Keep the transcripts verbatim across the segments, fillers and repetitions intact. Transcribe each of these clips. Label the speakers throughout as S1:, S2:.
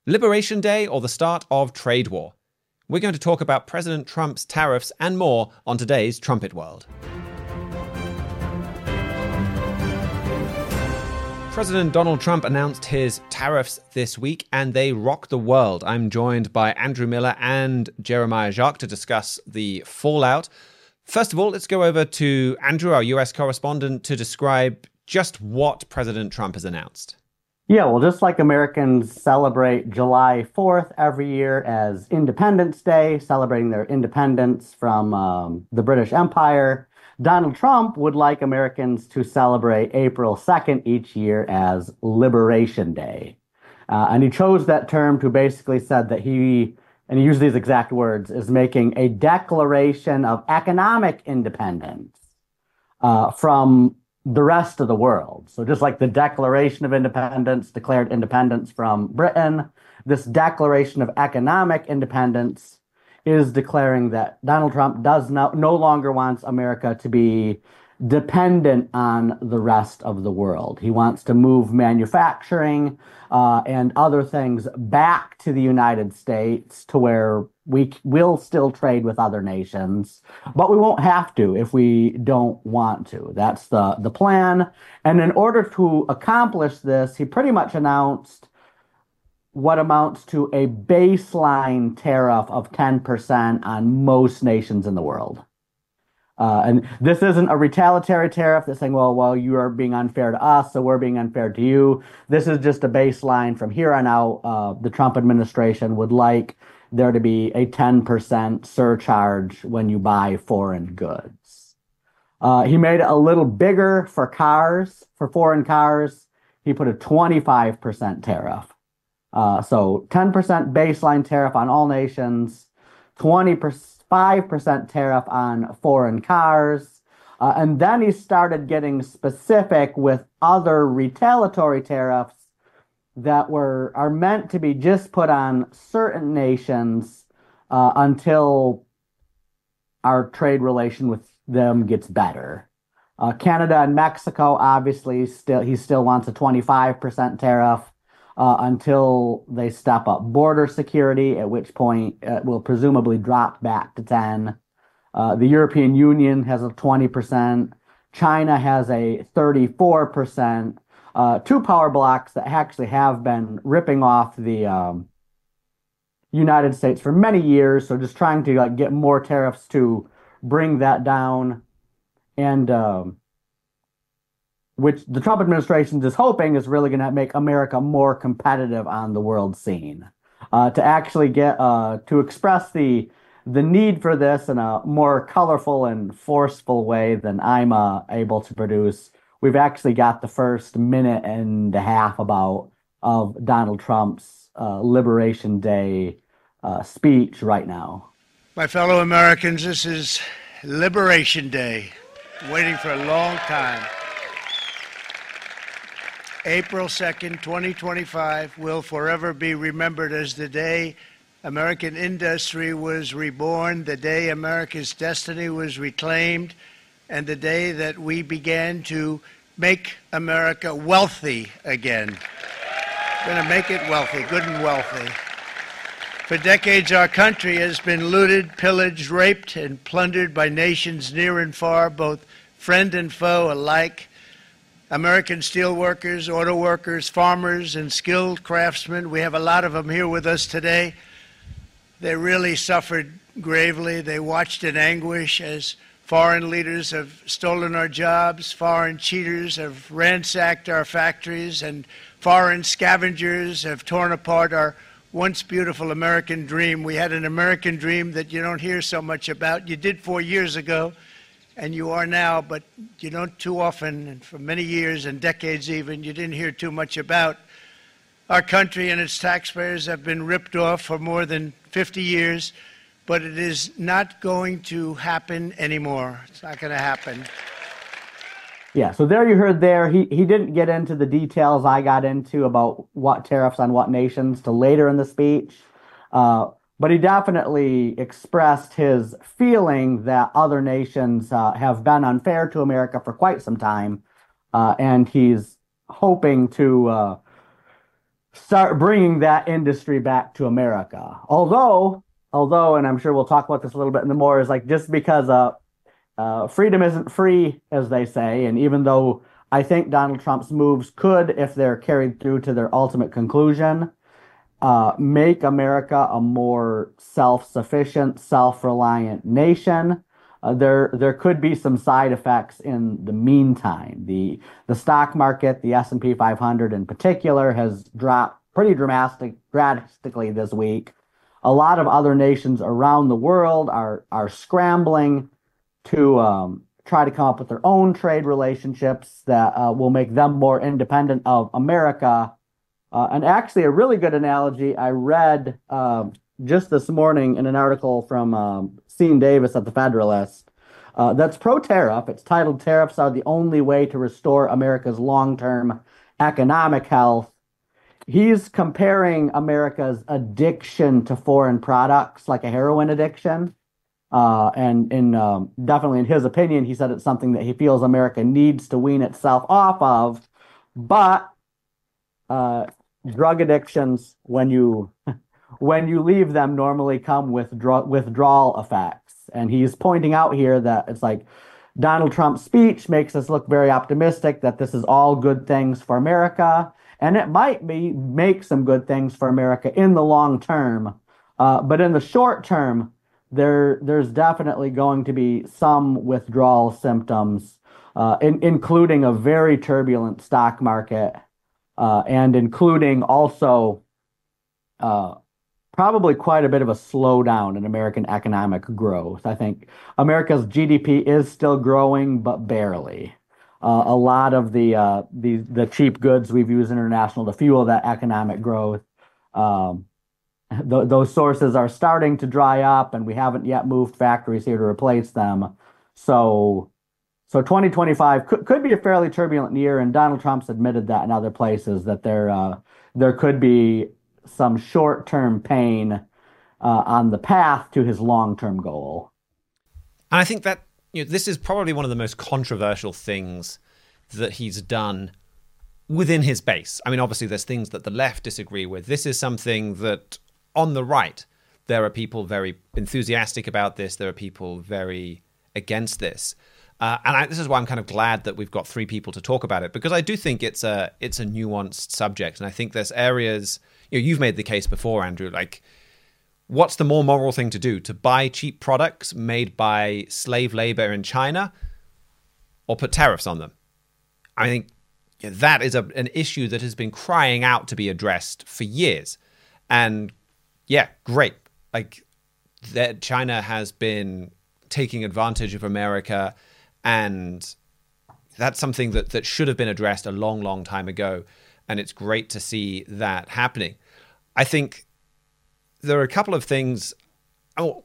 S1: Liberation Day or the start of trade war? We're going to talk about President Trump's tariffs and more on today's Trumpet World. President Donald Trump announced his tariffs this week, and they rock the world. I'm joined by Andrew Miller and Jeremiah Jacques to discuss the fallout. First of all, let's go over to Andrew, our U S correspondent, to describe just what President Trump has announced.
S2: Yeah, well, just like Americans celebrate July fourth every year as Independence Day, celebrating their independence from um, the British Empire, Donald Trump would like Americans to celebrate April second each year as Liberation Day. Uh, and he chose that term to basically said that he, and he used these exact words, is making a declaration of economic independence uh, from the rest of the world. So just like the Declaration of Independence declared independence from Britain, this Declaration of Economic Independence is declaring that Donald Trump does no, no longer wants America to be dependent on the rest of the world. He wants to move manufacturing uh, and other things back to the United States to where we will still trade with other nations, but we won't have to if we don't want to. That's the, the plan. And in order to accomplish this, he pretty much announced what amounts to a baseline tariff of ten percent on most nations in the world. Uh, and this isn't a retaliatory tariff that's saying, well, well, you are being unfair to us, so we're being unfair to you. This is just a baseline. From here on out, uh, the Trump administration would like there to be a ten percent surcharge when you buy foreign goods. Uh, he made it a little bigger for cars, for foreign cars. He put a twenty-five percent tariff. Uh, so ten percent baseline tariff on all nations, twenty-five percent tariff on foreign cars. Uh, and then he started getting specific with other retaliatory tariffs that were are meant to be just put on certain nations uh, until our trade relation with them gets better. Uh, Canada and Mexico, obviously, still he still wants a twenty-five percent tariff uh, until they step up border security, at which point it will presumably drop back to ten. Uh, the European Union has a twenty percent. China has a thirty-four percent. Uh, two power blocks that actually have been ripping off the um, United States for many years. So just trying to like get more tariffs to bring that down, and um, which the Trump administration is hoping is really going to make America more competitive on the world scene. Uh, to actually get uh, to express the the need for this in a more colorful and forceful way than I'm uh, able to produce. We've actually got the first minute and a half about of Donald Trump's uh, Liberation Day uh, speech right now.
S3: My fellow Americans, this is Liberation Day. Waiting for a long time. April second, twenty twenty-five will forever be remembered as the day American industry was reborn, the day America's destiny was reclaimed, and the day that we began to make America wealthy again. We're going to make it wealthy, good and wealthy. For decades, our country has been looted, pillaged, raped, and plundered by nations near and far, both friend and foe alike. American steelworkers, auto workers, farmers, and skilled craftsmen, we have a lot of them here with us today. They really suffered gravely. They watched in anguish as foreign leaders have stolen our jobs, foreign cheaters have ransacked our factories, and foreign scavengers have torn apart our once beautiful American dream. We had an American dream that you don't hear so much about. You did four years ago, and you are now, but you don't too often, and for many years and decades even, you didn't hear too much about. Our country and its taxpayers have been ripped off for more than fifty years, but it is not going to happen anymore. It's not going to happen.
S2: Yeah, so there you heard there, he, he didn't get into the details I got into about what tariffs on what nations till later in the speech, uh, but he definitely expressed his feeling that other nations uh, have been unfair to America for quite some time, uh, and he's hoping to uh, start bringing that industry back to America. Although, although, and I'm sure we'll talk about this a little bit in the more, is like just because uh, uh, freedom isn't free, as they say, and even though I think Donald Trump's moves could, if they're carried through to their ultimate conclusion, uh, make America a more self-sufficient, self-reliant nation. Uh, there, there could be some side effects in the meantime. The the stock market, the S and P five hundred in particular, has dropped pretty dramatic, drastically this week. A lot of other nations around the world are are scrambling to um, try to come up with their own trade relationships that uh, will make them more independent of America. Uh, and actually, a really good analogy I read uh, just this morning in an article from um, Sean Davis at the Federalist uh, that's pro-tariff. It's titled "Tariffs Are the Only Way to Restore America's Long-Term Economic Health." He's comparing America's addiction to foreign products like a heroin addiction. Uh, and in um, definitely in his opinion, he said it's something that he feels America needs to wean itself off of. But uh, drug addictions, when you when you leave them, normally come with draw- withdrawal effects. And he's pointing out here that it's like Donald Trump's speech makes us look very optimistic that this is all good things for America. And it might be make some good things for America in the long term. Uh, but in the short term, there there's definitely going to be some withdrawal symptoms, uh, in, including a very turbulent stock market, uh, and including also uh, probably quite a bit of a slowdown in American economic growth. I think America's G D P is still growing, but barely. Uh, a lot of the, uh, the the cheap goods we've used international to fuel that economic growth, um, th- those sources are starting to dry up, and we haven't yet moved factories here to replace them. So, so twenty twenty-five could, could be a fairly turbulent year, and Donald Trump's admitted that in other places that there uh, there could be some short-term pain uh, on the path to his long-term goal.
S1: And I think that, you know, this is probably one of the most controversial things that he's done within his base. I mean, obviously, there's things that the left disagree with. This is something that on the right, there are people very enthusiastic about this. There are people very against this. Uh, and I, this is why I'm kind of glad that we've got three people to talk about it, because I do think it's a it's a nuanced subject. And I think there's areas, you know, you've made the case before, Andrew, like, what's the more moral thing to do? To buy cheap products made by slave labor in China, or put tariffs on them? I think, you know, that is a, an issue that has been crying out to be addressed for years. And yeah, great. Like, that China has been taking advantage of America, and that's something that, that should have been addressed a long, long time ago. And it's great to see that happening. I think there are a couple of things. Oh,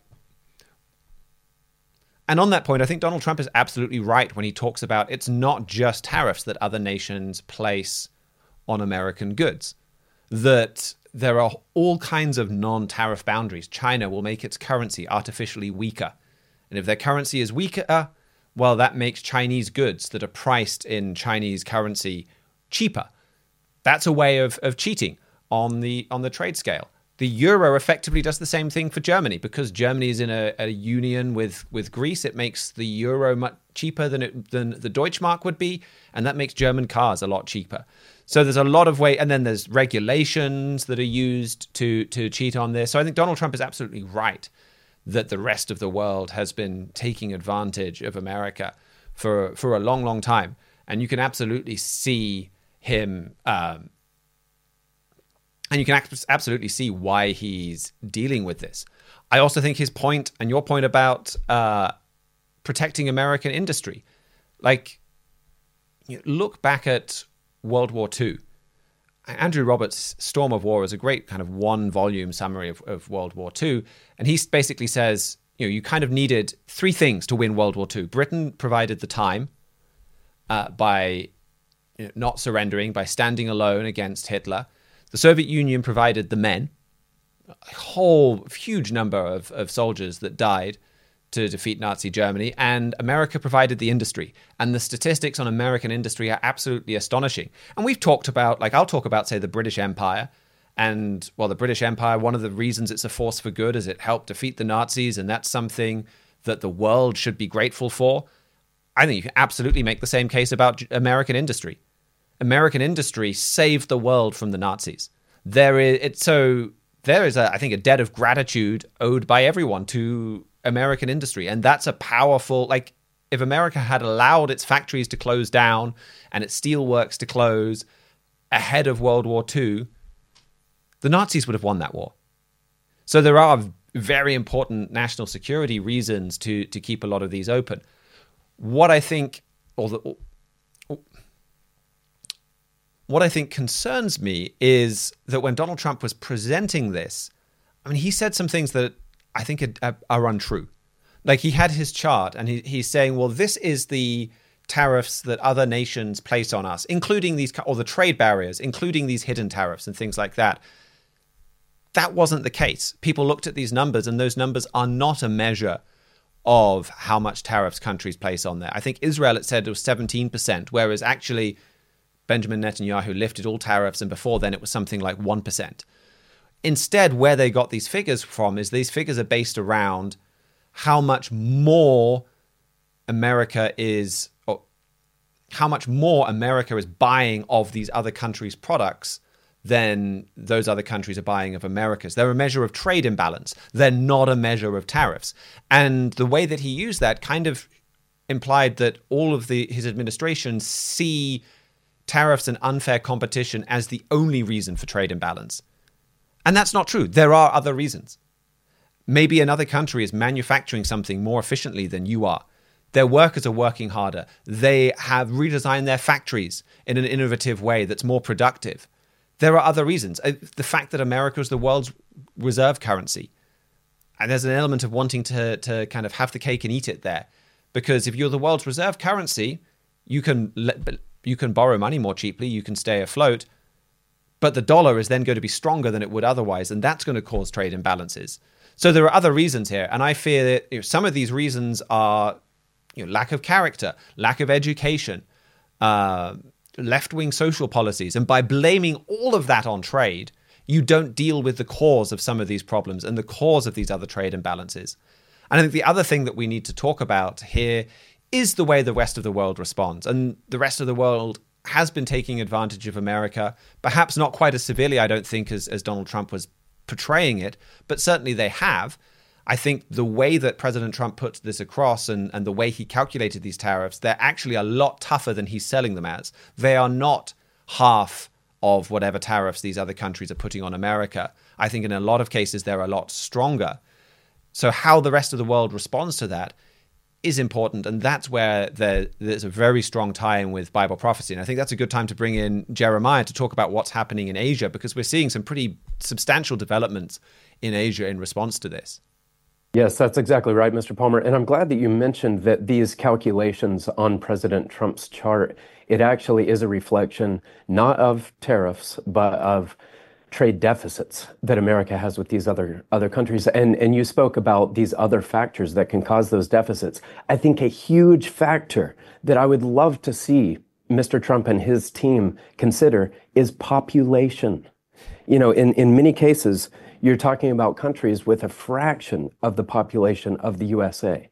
S1: and on that point, I think Donald Trump is absolutely right when he talks about it's not just tariffs that other nations place on American goods, that there are all kinds of non-tariff boundaries. China will make its currency artificially weaker. And if their currency is weaker, well, that makes Chinese goods that are priced in Chinese currency cheaper. That's a way of, of cheating on the on the trade scale. The euro effectively does the same thing for Germany, because Germany is in a, a union with, with Greece. It makes the euro much cheaper than it, than the Deutschmark would be, and that makes German cars a lot cheaper. So there's a lot of way, and then there's regulations that are used to to cheat on this. So I think Donald Trump is absolutely right that the rest of the world has been taking advantage of America for for a long, long time, and you can absolutely see him. Um, And you can absolutely see why he's dealing with this. I also think his point, and your point about uh, protecting American industry, like, you know, look back at World War Two. Andrew Roberts' Storm of War is a great kind of one-volume summary of, of World War Two. And he basically says, you know, you kind of needed three things to win World War Two. Britain provided the time uh, by, you know, not surrendering, by standing alone against Hitler. The Soviet Union provided the men, a whole huge number of, of soldiers that died to defeat Nazi Germany, and America provided the industry. And the statistics on American industry are absolutely astonishing. And we've talked about, like, I'll talk about, say, the British Empire. And while the British Empire, one of the reasons it's a force for good is it helped defeat the Nazis, and that's something that the world should be grateful for. I think you can absolutely make the same case about American industry. American industry saved the world from the Nazis. There is it's so there is a, I think, a debt of gratitude owed by everyone to American industry, and that's a powerful, like, if America had allowed its factories to close down and its steelworks to close ahead of World War Two, the Nazis would have won that war. So there are very important national security reasons to to keep a lot of these open. What I think, or the, what I think concerns me is that when Donald Trump was presenting this, I mean, he said some things that I think are, are untrue. Like, he had his chart and he, he's saying, well, this is the tariffs that other nations place on us, including these, or the trade barriers, including these hidden tariffs and things like that. That wasn't the case. People looked at these numbers, and those numbers are not a measure of how much tariffs countries place on there. I think Israel, it said it was seventeen percent, whereas actually Benjamin Netanyahu lifted all tariffs, and before then it was something like one percent. Instead, where they got these figures from is these figures are based around how much more America is, or how much more America is buying of these other countries' products than those other countries are buying of America's. They're a measure of trade imbalance. They're not a measure of tariffs. And the way that he used that kind of implied that all of the his administration see tariffs and unfair competition as the only reason for trade imbalance. And that's not true. There are other reasons. Maybe another country is manufacturing something more efficiently than you are. Their workers are working harder. They have redesigned their factories in an innovative way that's more productive. There are other reasons. The fact that America is the world's reserve currency. And there's an element of wanting to, to kind of have the cake and eat it there. Because if you're the world's reserve currency, you can let, you can borrow money more cheaply, you can stay afloat. But the dollar is then going to be stronger than it would otherwise, and that's going to cause trade imbalances. So there are other reasons here, and I fear that, you know, some of these reasons are, you know, lack of character, lack of education, uh, left-wing social policies. And by blaming all of that on trade, you don't deal with the cause of some of these problems and the cause of these other trade imbalances. And I think the other thing that we need to talk about here is the way the rest of the world responds. And the rest of the world has been taking advantage of America, perhaps not quite as severely, I don't think, as, as Donald Trump was portraying it, but certainly they have. I think the way that President Trump puts this across and, and the way he calculated these tariffs, they're actually a lot tougher than he's selling them as. They are not half of whatever tariffs these other countries are putting on America. I think in a lot of cases, they're a lot stronger. So how the rest of the world responds to that is important. And that's where there, there's a very strong tie-in with Bible prophecy. And I think that's a good time to bring in Jeremiah to talk about what's happening in Asia, because we're seeing some pretty substantial developments in Asia in response to this.
S4: Yes, that's exactly right, Mister Palmer. And I'm glad that you mentioned that these calculations on President Trump's chart, it actually is a reflection not of tariffs, but of trade deficits that America has with these other other countries. And, and you spoke about these other factors that can cause those deficits. I think a huge factor that I would love to see Mister Trump and his team consider is population. You know, in, in many cases, you're talking about countries with a fraction of the population of the U S A.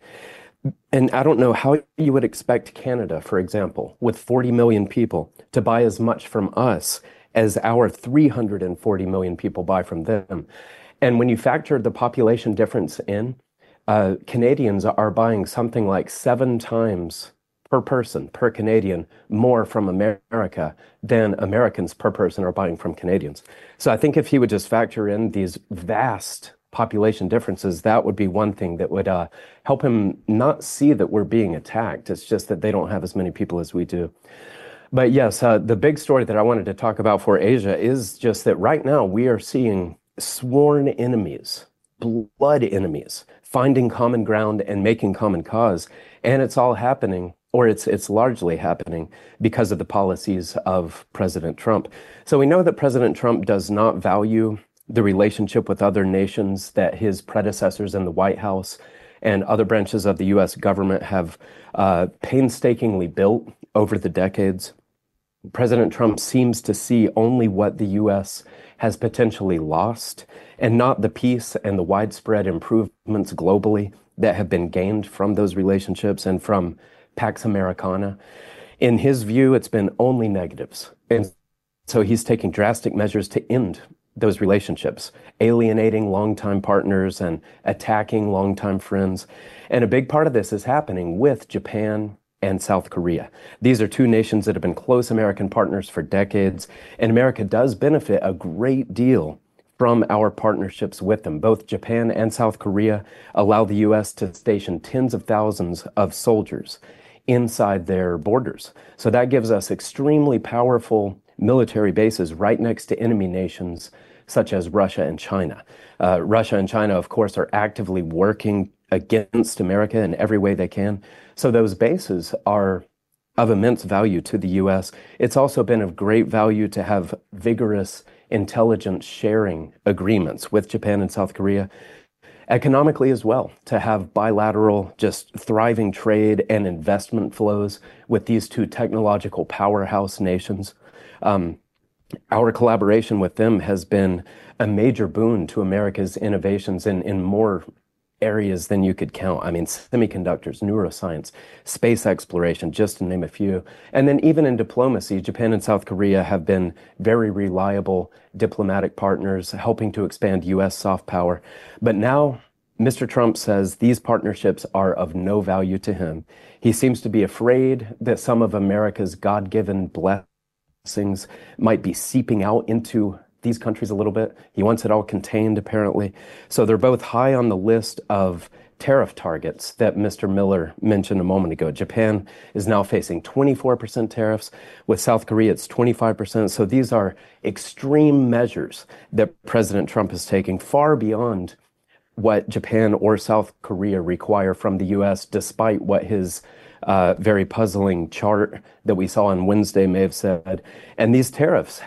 S4: And I don't know how you would expect Canada, for example, with forty million people, to buy as much from us as our three hundred forty million people buy from them. And when you factor the population difference in, uh, Canadians are buying something like seven times per person, per Canadian, more from America than Americans per person are buying from Canadians. So I think if he would just factor in these vast population differences, that would be one thing that would uh, help him not see that we're being attacked. It's just that they don't have as many people as we do. But yes, uh, the big story that I wanted to talk about for Asia is just that right now we are seeing sworn enemies, blood enemies, finding common ground and making common cause. And it's all happening, or it's it's largely happening, because of the policies of President Trump. So we know that President Trump does not value the relationship with other nations that his predecessors in the White House and other branches of the U S government have uh, painstakingly built over the decades. President Trump seems to see only what the U S has potentially lost, and not the peace and the widespread improvements globally that have been gained from those relationships and from Pax Americana. In his view, it's been only negatives. And so he's taking drastic measures to end those relationships, alienating longtime partners and attacking longtime friends. And a big part of this is happening with Japan and South Korea. These are two nations that have been close American partners for decades, and America does benefit a great deal from our partnerships with them. Both Japan and South Korea allow the U S to station tens of thousands of soldiers inside their borders. So that gives us extremely powerful military bases right next to enemy nations such as Russia and China. Uh, Russia and China, of course, are actively working against America in every way they can. So those bases are of immense value to the U S. It's also been of great value to have vigorous intelligence sharing agreements with Japan and South Korea. Economically as well, to have bilateral, just thriving trade and investment flows with these two technological powerhouse nations. Um, our collaboration with them has been a major boon to America's innovations in, in more areas than you could count. I mean, semiconductors, neuroscience, space exploration, just to name a few. And then even in diplomacy, Japan and South Korea have been very reliable diplomatic partners, helping to expand U S soft power. But now Mister Trump says these partnerships are of no value to him. He seems to be afraid that some of America's God-given blessings might be seeping out into these countries a little bit. He wants it all contained, apparently. So they're both high on the list of tariff targets that Mister Miller mentioned a moment ago. Japan is now facing twenty-four percent tariffs. With South Korea, it's twenty-five percent. So these are extreme measures that President Trump is taking, far beyond what Japan or South Korea require from the U S, despite what his uh, very puzzling chart that we saw on Wednesday may have said. And these tariffs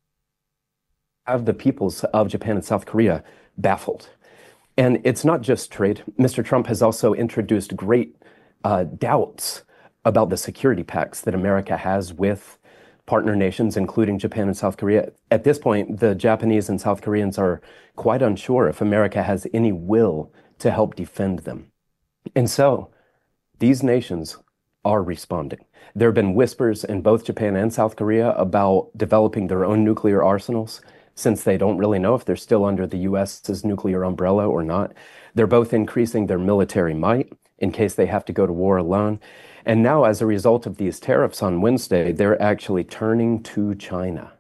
S4: have the peoples of Japan and South Korea baffled. And it's not just trade. Mister Trump has also introduced great uh, doubts about the security pacts that America has with partner nations, including Japan and South Korea. At this point, the Japanese and South Koreans are quite unsure if America has any will to help defend them. And so these nations are responding. There have been whispers in both Japan and South Korea about developing their own nuclear arsenals, since they don't really know if they're still under the U S's nuclear umbrella or not. They're both increasing their military might in case they have to go to war alone. And now, as a result of these tariffs on Wednesday, they're actually turning to China.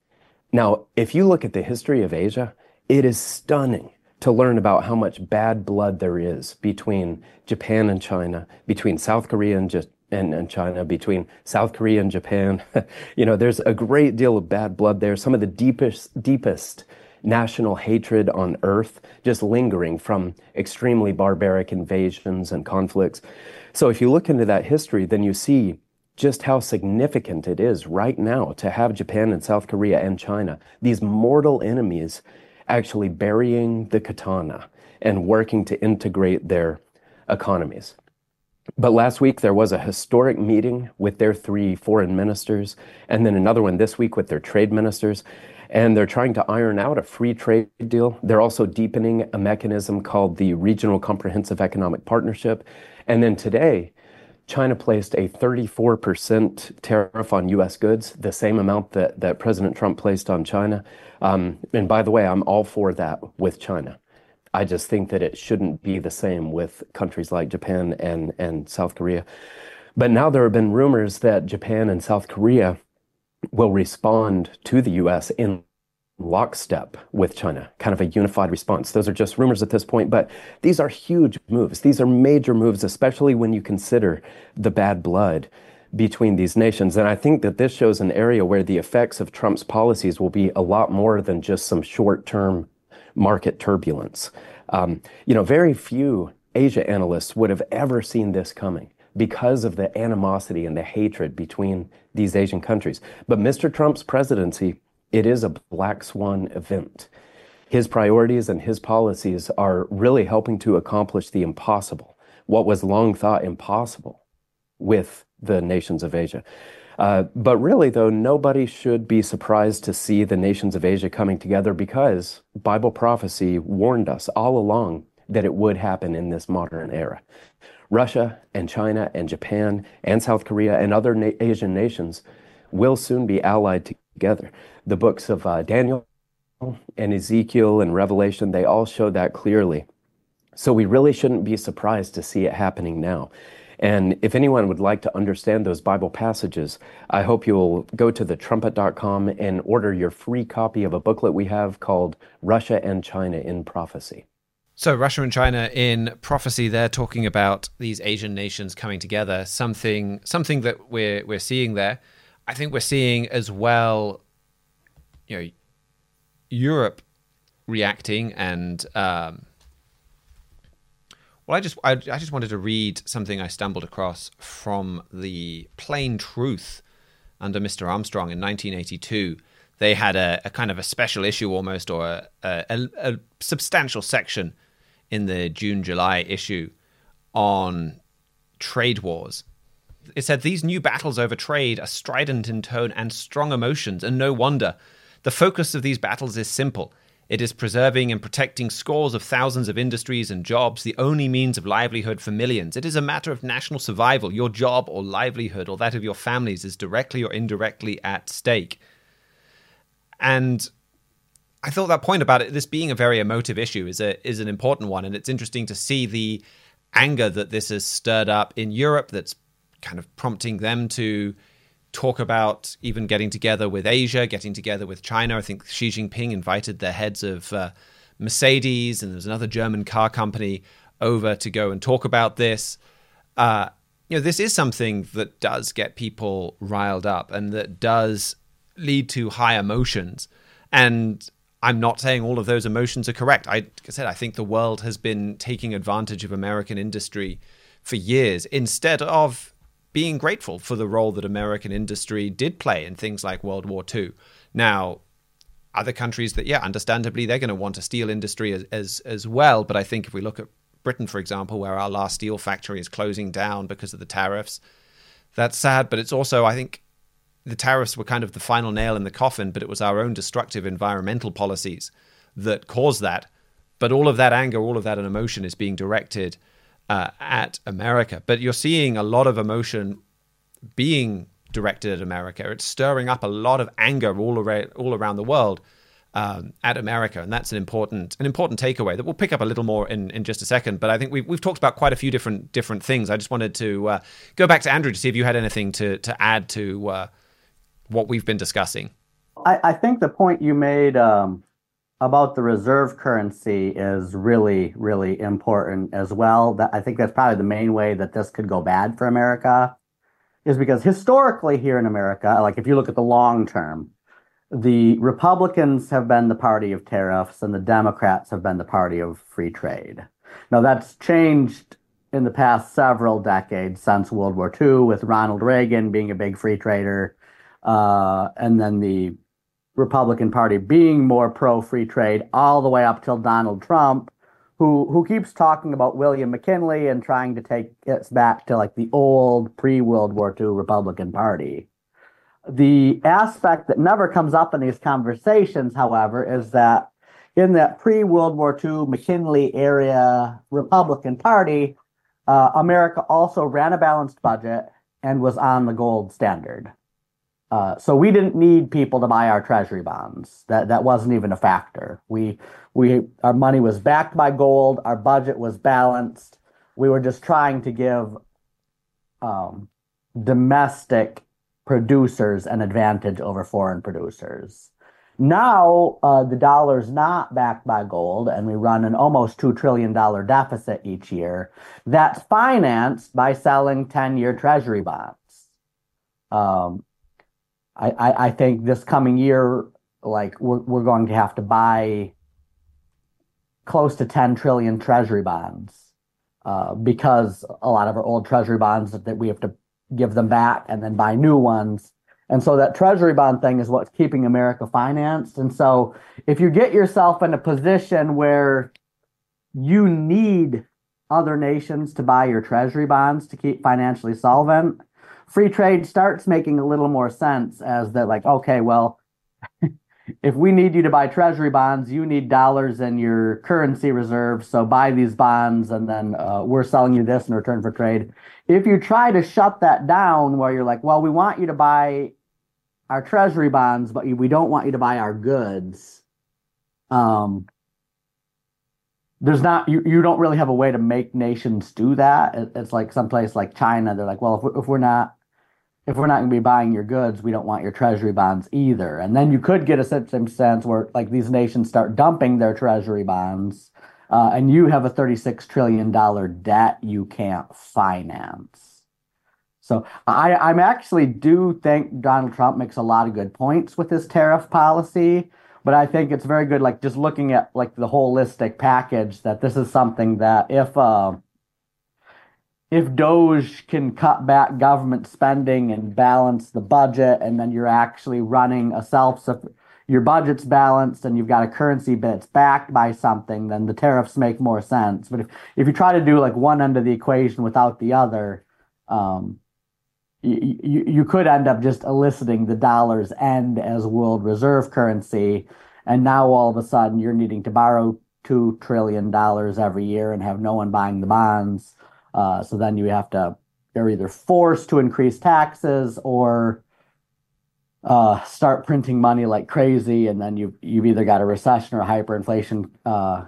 S4: Now, if you look at the history of Asia, it is stunning to learn about how much bad blood there is between Japan and China, between South Korea and just And, and China, between South Korea and Japan. You know, there's a great deal of bad blood there. Some of the deepest, deepest national hatred on earth just lingering from extremely barbaric invasions and conflicts. So if you look into that history, then you see just how significant it is right now to have Japan and South Korea and China, these mortal enemies, actually burying the katana and working to integrate their economies. But last week, there was a historic meeting with their three foreign ministers, and then another one this week with their trade ministers. And they're trying to iron out a free trade deal. They're also deepening a mechanism called the Regional Comprehensive Economic Partnership. And then today, China placed a thirty-four percent tariff on U S goods, the same amount that, that President Trump placed on China. Um, and by the way, I'm all for that with China. I just think that it shouldn't be the same with countries like Japan and, and South Korea. But now there have been rumors that Japan and South Korea will respond to the U S in lockstep with China, kind of a unified response. Those are just rumors at this point, but these are huge moves. These are major moves, especially when you consider the bad blood between these nations. And I think that this shows an area where the effects of Trump's policies will be a lot more than just some short-term market turbulence. Um, you know, very few Asia analysts would have ever seen this coming because of the animosity and the hatred between these Asian countries. But Mister Trump's presidency, it is a black swan event. His priorities and his policies are really helping to accomplish the impossible, what was long thought impossible with the nations of Asia. Uh, but really, though, nobody should be surprised to see the nations of Asia coming together because Bible prophecy warned us all along that it would happen in this modern era. Russia and China and Japan and South Korea and other na- Asian nations will soon be allied together. The books of uh, Daniel and Ezekiel and Revelation, they all show that clearly. So we really shouldn't be surprised to see it happening now. And if anyone would like to understand those Bible passages, I hope you'll go to the trumpet dot com and order your free copy of a booklet we have called Russia and China in Prophecy.
S1: So Russia and China in prophecy, they're talking about these Asian nations coming together, something something that we're we're seeing there. I think we're seeing as well, you know, Europe reacting and um, well, I just I, I just wanted to read something I stumbled across from the Plain Truth under Mister Armstrong in nineteen eighty-two. They had a, a kind of a special issue almost, or a, a, a substantial section in the June-July issue on trade wars. It said, these new battles over trade are strident in tone and strong emotions, and no wonder. The focus of these battles is simple. It is preserving and protecting scores of thousands of industries and jobs, the only means of livelihood for millions. It is a matter of national survival. Your job or livelihood or that of your families is directly or indirectly at stake. And I thought that point about it, this being a very emotive issue, is a is an important one. And it's interesting to see the anger that this has stirred up in Europe that's kind of prompting them to talk about even getting together with Asia, getting together with China. I think Xi Jinping invited the heads of uh, Mercedes, and there's another German car company over to go and talk about this. Uh, you know, this is something that does get people riled up and that does lead to high emotions. And I'm not saying all of those emotions are correct. I, like I said, I think the world has been taking advantage of American industry for years instead of being grateful for the role that American industry did play in things like World War Two. Now, other countries that, yeah, understandably, they're going to want a steel industry as, as, as well. But I think if we look at Britain, for example, where our last steel factory is closing down because of the tariffs, that's sad. But it's also, I think, the tariffs were kind of the final nail in the coffin, but it was our own destructive environmental policies that caused that. But all of that anger, all of that emotion is being directed uh, at America. But you're seeing a lot of emotion being directed at America. It's stirring up a lot of anger all around, all around the world um, at America. And that's an important an important takeaway that we'll pick up a little more in, in just a second. But I think we've, we've talked about quite a few different different things. I just wanted to uh, go back to Andrew to see if you had anything to, to add to uh, what we've been discussing.
S2: I, I think the point you made um, about the reserve currency is really, really important as well. That I think that's probably the main way that this could go bad for America, is because historically here in America, like if you look at the long term, the Republicans have been the party of tariffs and the Democrats have been the party of free trade. Now that's changed in the past several decades since World War Two, with Ronald Reagan being a big free trader. Uh, and then the Republican Party being more pro-free trade all the way up till Donald Trump, who who keeps talking about William McKinley and trying to take us back to like the old pre-World War Two Republican Party. The aspect that never comes up in these conversations, however, is that in that pre-World War Two McKinley area Republican Party, uh, America also ran a balanced budget and was on the gold standard. Uh, so we didn't need people to buy our treasury bonds. That that wasn't even a factor. We we our money was backed by gold. Our budget was balanced. We were just trying to give um, domestic producers an advantage over foreign producers. Now uh, the dollar's not backed by gold, and we run an almost two trillion dollars deficit each year. That's financed by selling ten-year treasury bonds. Um, I, I, I think this coming year, like we're we're going to have to buy close to ten trillion treasury bonds uh, because a lot of our old treasury bonds that we have to give them back and then buy new ones. And so that treasury bond thing is what's keeping America financed. And so if you get yourself in a position where you need other nations to buy your treasury bonds to keep financially solvent, free trade starts making a little more sense as that, like, okay, well, if we need you to buy treasury bonds, you need dollars in your currency reserve. So buy these bonds, and then uh, we're selling you this in return for trade. If you try to shut that down where you're like, well, we want you to buy our treasury bonds, but we don't want you to buy our goods. Um, there's not, you, you don't really have a way to make nations do that. It, it's like someplace like China. They're like, well, if we're, if we're not, if we're not going to be buying your goods, we don't want your treasury bonds either. And then you could get a sense where like these nations start dumping their treasury bonds, uh, and you have a thirty-six trillion dollars debt you can't finance. So I, I'm actually do think Donald Trump makes a lot of good points with his tariff policy, but I think it's very good, like just looking at like the holistic package, that this is something that if uh, if Doge can cut back government spending and balance the budget, and then you're actually running a self, your budget's balanced and you've got a currency that's backed by something, then the tariffs make more sense. But if, if you try to do like one end of the equation without the other, um, you, you, you could end up just eliciting the dollar's end as world reserve currency. And now all of a sudden you're needing to borrow two trillion dollars every year and have no one buying the bonds. Uh, so then you have to, you're either forced to increase taxes or uh, start printing money like crazy, and then you've you've either got a recession or a hyperinflation uh,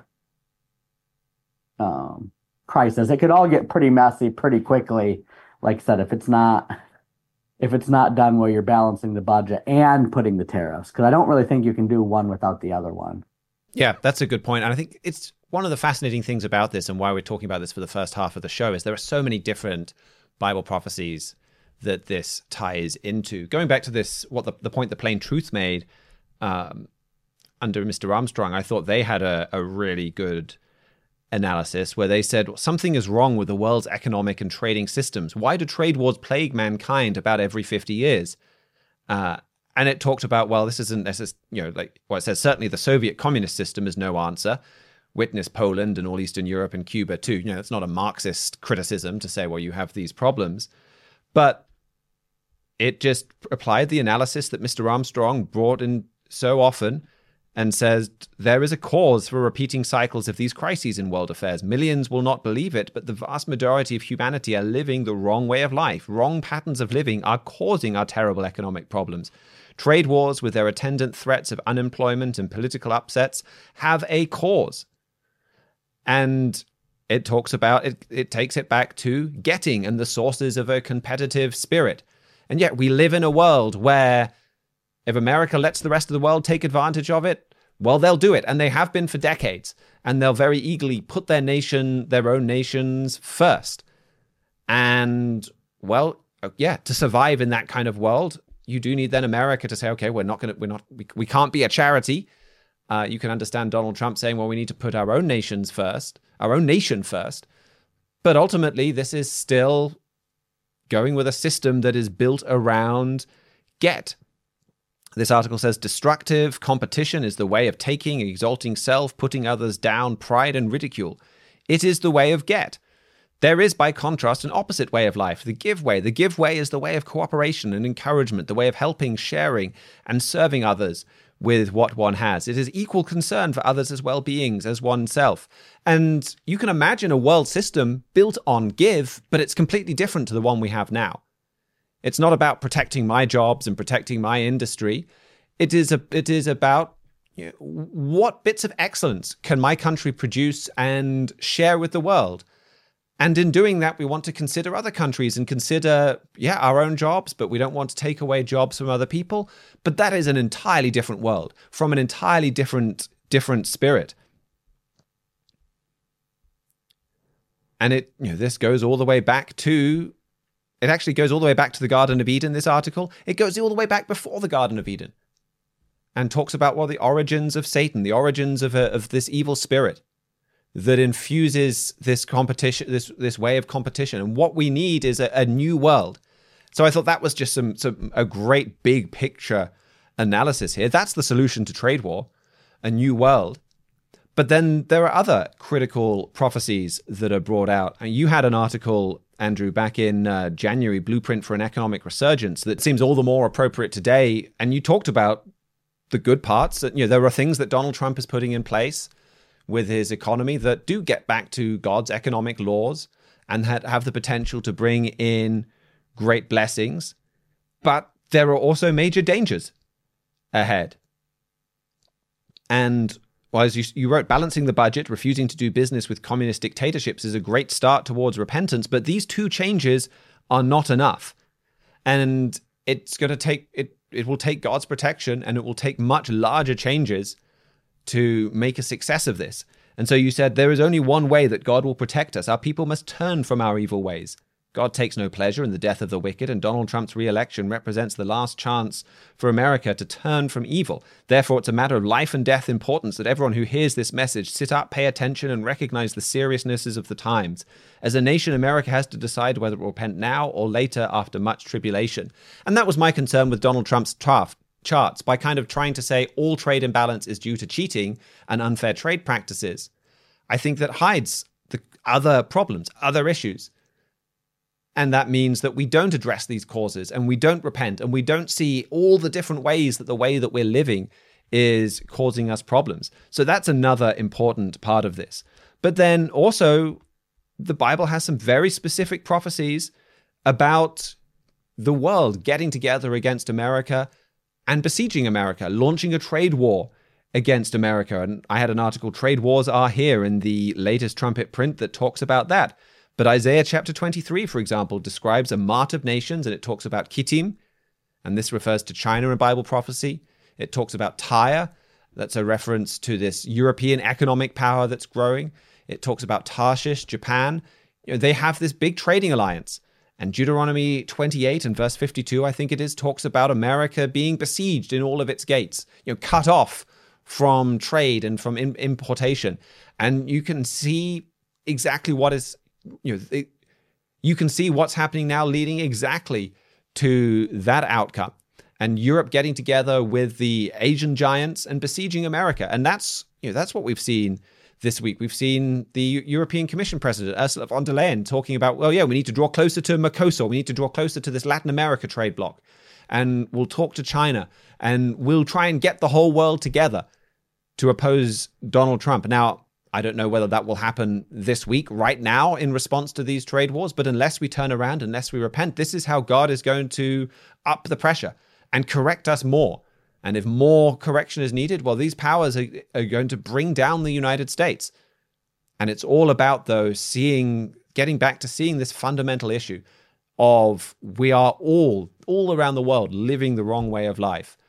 S2: um, crisis. It could all get pretty messy pretty quickly. Like I said, if it's not if it's not done where you're balancing the budget and putting the tariffs, because I don't really think you can do one without the other one.
S1: Yeah, that's a good point. And I think it's one of the fascinating things about this, and why we're talking about this for the first half of the show, is there are so many different Bible prophecies that this ties into. Going back to this, what the, the point that Plain Truth made um, under Mister Armstrong, I thought they had a, a really good analysis where they said something is wrong with the world's economic and trading systems. Why do trade wars plague mankind about every fifty years? Uh, and it talked about, well, this isn't necessarily, you know, like, well, it says certainly the Soviet communist system is no answer. Witness Poland and all Eastern Europe and Cuba too. You know, it's not a Marxist criticism to say, well, you have these problems. But it just applied the analysis that Mister Armstrong brought in so often and says there is a cause for repeating cycles of these crises in world affairs. Millions will not believe it, but the vast majority of humanity are living the wrong way of life. Wrong patterns of living are causing our terrible economic problems. Trade wars, with their attendant threats of unemployment and political upsets, have a cause. And it talks about, it, it takes it back to getting and the sources of a competitive spirit. And yet we live in a world where if America lets the rest of the world take advantage of it, well, they'll do it. And they have been for decades. And they'll very eagerly put their nation, their own nations first. And, well, yeah, to survive in that kind of world, you do need then America to say, okay, we're not going to, we're not, we, we can't be a charity. Uh, you can understand Donald Trump saying, well, we need to put our own nations first, our own nation first. But ultimately, this is still going with a system that is built around get. This article says, destructive competition is the way of taking, exalting self, putting others down, pride and ridicule. It is the way of get. There is, by contrast, an opposite way of life, the give way. The give way is the way of cooperation and encouragement, the way of helping, sharing, and serving others with what one has. It is equal concern for others as well-beings as oneself. And you can imagine a world system built on give, but it's completely different to the one we have now. It's not about protecting my jobs and protecting my industry. It is a, it is about, you know, what bits of excellence can my country produce and share with the world. And in doing that, we want to consider other countries and consider, yeah, our own jobs, but we don't want to take away jobs from other people. But that is an entirely different world, from an entirely different, different spirit. And it, you know, this goes all the way back to, it actually goes all the way back to the Garden of Eden, this article. It goes all the way back before the Garden of Eden and talks about, well, the origins of Satan, the origins of, a, of this evil spirit that infuses this competition, this this way of competition. And what we need is a, a new world. So I thought that was just some, some a great big picture analysis here. That's the solution to trade war, a new world. But then there are other critical prophecies that are brought out. And you had an article, Andrew, back in uh, January, Blueprint for an Economic Resurgence, that seems all the more appropriate today. And you talked about the good parts. That, you know, there are things that Donald Trump is putting in place with his economy that do get back to God's economic laws and have the potential to bring in great blessings. But there are also major dangers ahead. And well, as you, you wrote, balancing the budget, refusing to do business with communist dictatorships is a great start towards repentance. But these two changes are not enough. And it's going to take, it, it will take God's protection, and it will take much larger changes to make a success of this. And so you said there is only one way that God will protect us. Our people must turn from our evil ways. God takes no pleasure in the death of the wicked, and Donald Trump's re-election represents the last chance for America to turn from evil. Therefore, it's a matter of life and death importance that everyone who hears this message sit up, pay attention, and recognize the seriousnesses of the times. As a nation, America has to decide whether it will repent now or later after much tribulation. And that was my concern with Donald Trump's draft charts, by kind of trying to say all trade imbalance is due to cheating and unfair trade practices. I think that hides the other problems, other issues. And that means that we don't address these causes, and we don't repent, and we don't see all the different ways that the way that we're living is causing us problems. So that's another important part of this. But then also, the Bible has some very specific prophecies about the world getting together against America and besieging America, launching a trade war against America. And I had an article, Trade Wars Are Here, in the latest Trumpet print that talks about that. But Isaiah chapter twenty-three, for example, describes a mart of nations, and it talks about Kittim, and this refers to China in Bible prophecy. It talks about Tyre, that's a reference to this European economic power that's growing. It talks about Tarshish, Japan. You know, they have this big trading alliance. And Deuteronomy twenty-eight and verse fifty-two, I think it is, talks about America being besieged in all of its gates, you know, cut off from trade and from in- importation. And you can see exactly what is You know, it, you can see what's happening now leading exactly to that outcome. And Europe getting together with the Asian giants and besieging America. And that's, you know, that's what we've seen this week. We've seen the European Commission President, Ursula von der Leyen, talking about, well, yeah, we need to draw closer to Mercosur. We need to draw closer to this Latin America trade bloc. And we'll talk to China. And we'll try and get the whole world together to oppose Donald Trump. Now, I don't know whether that will happen this week, right now, in response to these trade wars. But unless we turn around, unless we repent, this is how God is going to up the pressure and correct us more. And if more correction is needed, well, these powers are, are going to bring down the United States. And it's all about, though, seeing, getting back to seeing this fundamental issue of we are all, all around the world living the wrong way of life.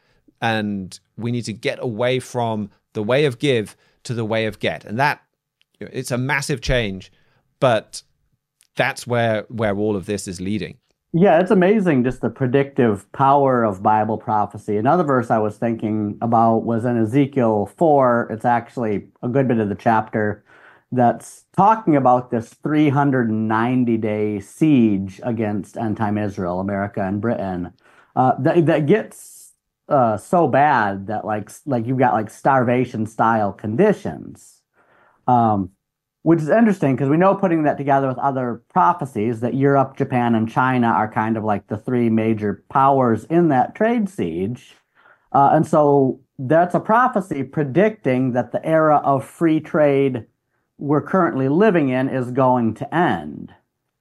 S1: And we need to get away from the way of give to the way of get. And that, you know, it's a massive change, but that's where where all of this is leading.
S2: Yeah, it's amazing just the predictive power of Bible prophecy. Another verse I was thinking about was in Ezekiel four. It's actually a good bit of the chapter that's talking about this three hundred ninety day siege against end-time Israel, America and Britain, uh, that, that gets Uh, so bad that like like you've got like starvation style conditions, um, which is interesting because we know, putting that together with other prophecies, that Europe, Japan, and China are kind of like the three major powers in that trade siege, uh, and so that's a prophecy predicting that the era of free trade we're currently living in is going to end.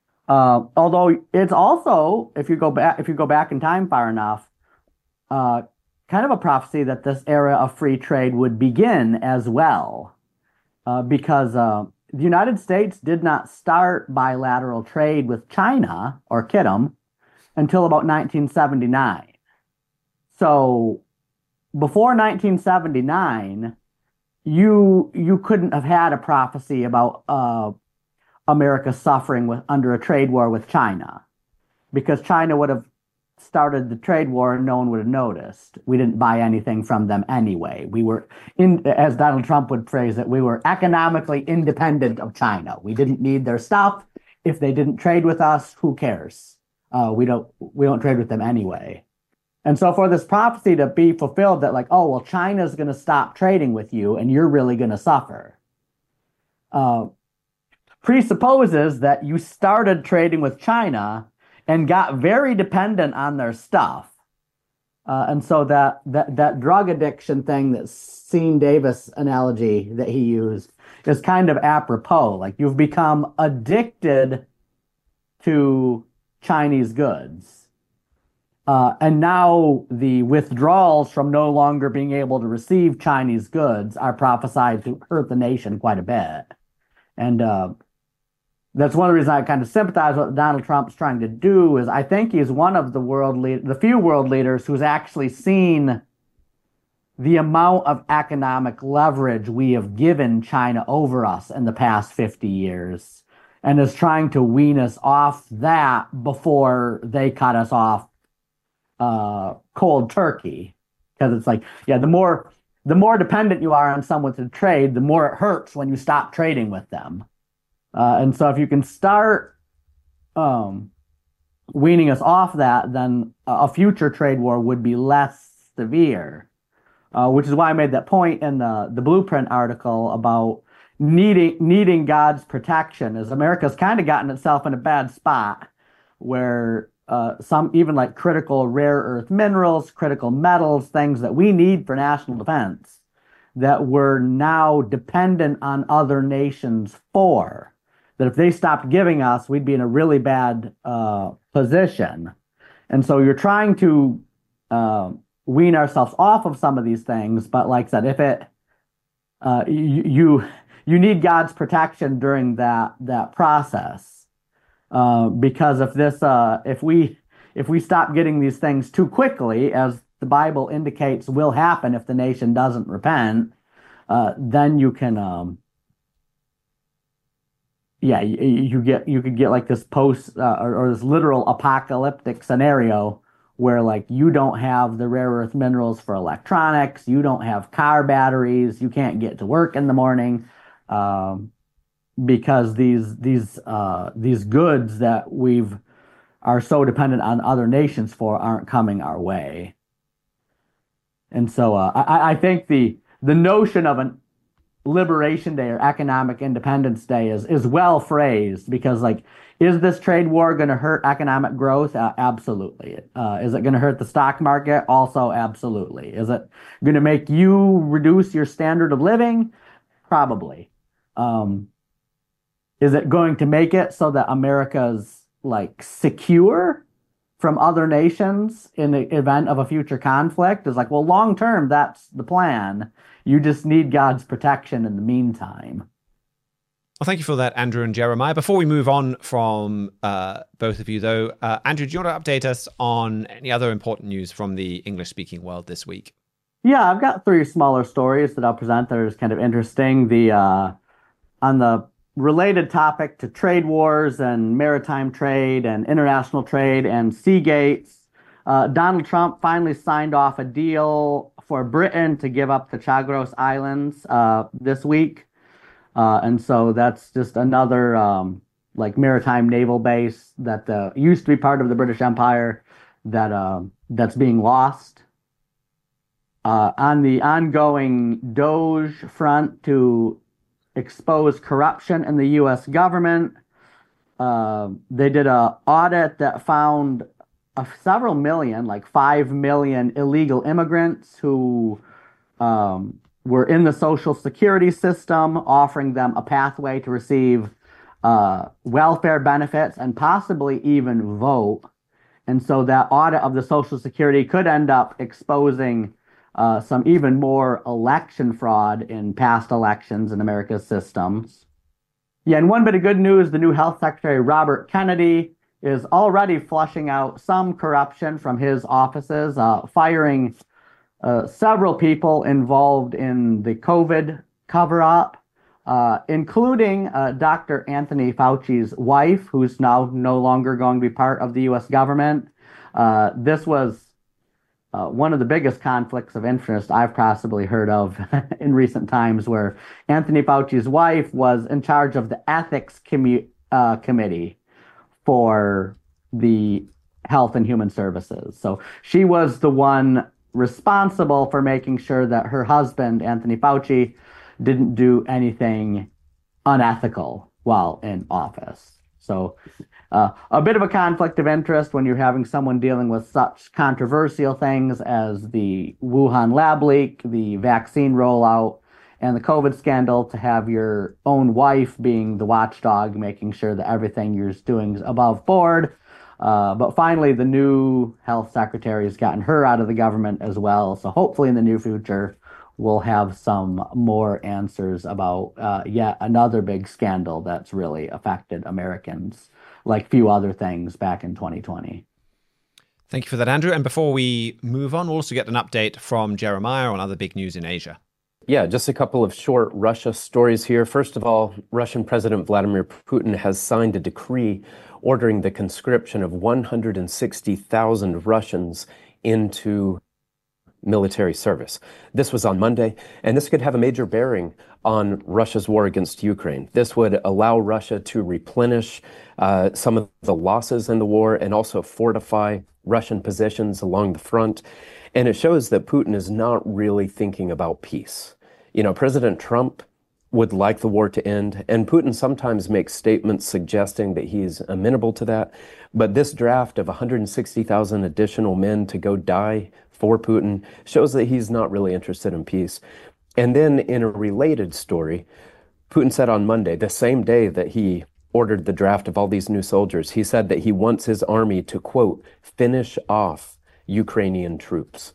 S2: Uh, although it's also, if you go back if you go back in time far enough, uh, kind of a prophecy that this era of free trade would begin as well, uh, because uh, the United States did not start bilateral trade with China or Kittim until about nineteen seventy-nine. So before nineteen seventy-nine, you you couldn't have had a prophecy about uh, America suffering with under a trade war with China, because China would have started the trade war and no one would have noticed. We didn't buy anything from them anyway. We were, in, as Donald Trump would phrase it, we were economically independent of China. We didn't need their stuff. If they didn't trade with us, who cares? Uh, we don't we don't trade with them anyway. And so for this prophecy to be fulfilled that like, oh, well, China's going to stop trading with you and you're really going to suffer. uh, presupposes that you started trading with China and got very dependent on their stuff. Uh, and so that, that that drug addiction thing, that Scene Davis analogy that he used, is kind of apropos. Like, you've become addicted to Chinese goods. Uh, and now the withdrawals from no longer being able to receive Chinese goods are prophesied to hurt the nation quite a bit. And uh, that's one of the reasons I kind of sympathize with what Donald Trump's trying to do. Is I think he's one of the world lead, the few world leaders who's actually seen the amount of economic leverage we have given China over us in the past fifty years, and is trying to wean us off that before they cut us off uh, cold turkey. Because it's like, yeah, the more the more dependent you are on someone to trade, the more it hurts when you stop trading with them. Uh, and so if you can start um, weaning us off that, then a future trade war would be less severe, uh, which is why I made that point in the, the Blueprint article about needing needing God's protection, as America's kind of gotten itself in a bad spot where uh, some, even like critical rare earth minerals, critical metals, things that we need for national defense, that we're now dependent on other nations for. That if they stopped giving us, we'd be in a really bad uh, position. And so you're trying to uh, wean ourselves off of some of these things. But like I said, if it, uh, you, you, you need God's protection during that, that process. Uh, because if this, uh, if we, if we stop getting these things too quickly, as the Bible indicates will happen if the nation doesn't repent, uh, then you can, um, yeah, you, you get you could get like this post uh, or, or this literal apocalyptic scenario where like you don't have the rare earth minerals for electronics, you don't have car batteries, you can't get to work in the morning, um, because these these uh, these goods that we've are so dependent on other nations for aren't coming our way. And so uh, I, I think the the notion of an Liberation Day or Economic Independence Day is is well phrased, because like, is this trade war going to hurt economic growth? Uh, absolutely. Uh, is it going to hurt the stock market? Also, absolutely. Is it going to make you reduce your standard of living? Probably. Um, is it going to make it so that America's like secure from other nations in the event of a future conflict? Is like, well, long term, that's the plan. You just need God's protection in the meantime.
S1: Well, thank you for that, Andrew and Jeremiah. Before we move on from uh, both of you, though, uh, Andrew, do you want to update us on any other important news from the English-speaking world this week?
S2: Yeah, I've got three smaller stories that I'll present that are just kind of interesting. The uh, on the related topic to trade wars and maritime trade and international trade and Seagates, uh, Donald Trump finally signed off a deal for Britain to give up the Chagos Islands uh, this week. Uh, and so that's just another um, like maritime naval base that uh, used to be part of the British Empire that uh, that's being lost. Uh, on the ongoing Doge front to expose corruption in the U S government, uh, they did an audit that found uh, several million, like five million illegal immigrants who um, were in the Social Security system, offering them a pathway to receive uh, welfare benefits and possibly even vote. And so that audit of the Social Security could end up exposing uh, some even more election fraud in past elections in America's systems. Yeah, and one bit of good news, the new Health Secretary, Robert Kennedy, is already flushing out some corruption from his offices, uh, firing uh, several people involved in the COVID cover-up, uh, including uh, Doctor Anthony Fauci's wife, who's now no longer going to be part of the U S government. Uh, this was uh, one of the biggest conflicts of interest I've possibly heard of in recent times, where Anthony Fauci's wife was in charge of the ethics commu- uh, committee for the Health and Human Services. So she was the one responsible for making sure that her husband, Anthony Fauci, didn't do anything unethical while in office. So uh, a bit of a conflict of interest when you're having someone dealing with such controversial things as the Wuhan lab leak, the vaccine rollout, and the COVID scandal, to have your own wife being the watchdog, making sure that everything you're doing is above board. Uh, but finally, the new health secretary has gotten her out of the government as well. So hopefully in the near future, we'll have some more answers about uh, yet another big scandal that's really affected Americans, like few other things back in twenty twenty.
S1: Thank you for that, Andrew. And before we move on, we'll also get an update from Jeremiah on other big news in Asia.
S4: Yeah, just a couple of short Russia stories here. First of all, Russian President Vladimir Putin has signed a decree ordering the conscription of one hundred sixty thousand Russians into military service. This was on Monday, and this could have a major bearing on Russia's war against Ukraine. This would allow Russia to replenish uh, some of the losses in the war and also fortify Russian positions along the front. And it shows that Putin is not really thinking about peace. You know, President Trump would like the war to end, and Putin sometimes makes statements suggesting that he's amenable to that. But this draft of one hundred sixty thousand additional men to go die for Putin shows that he's not really interested in peace. And then in a related story, Putin said on Monday, the same day that he ordered the draft of all these new soldiers, he said that he wants his army to, quote, finish off Ukrainian troops.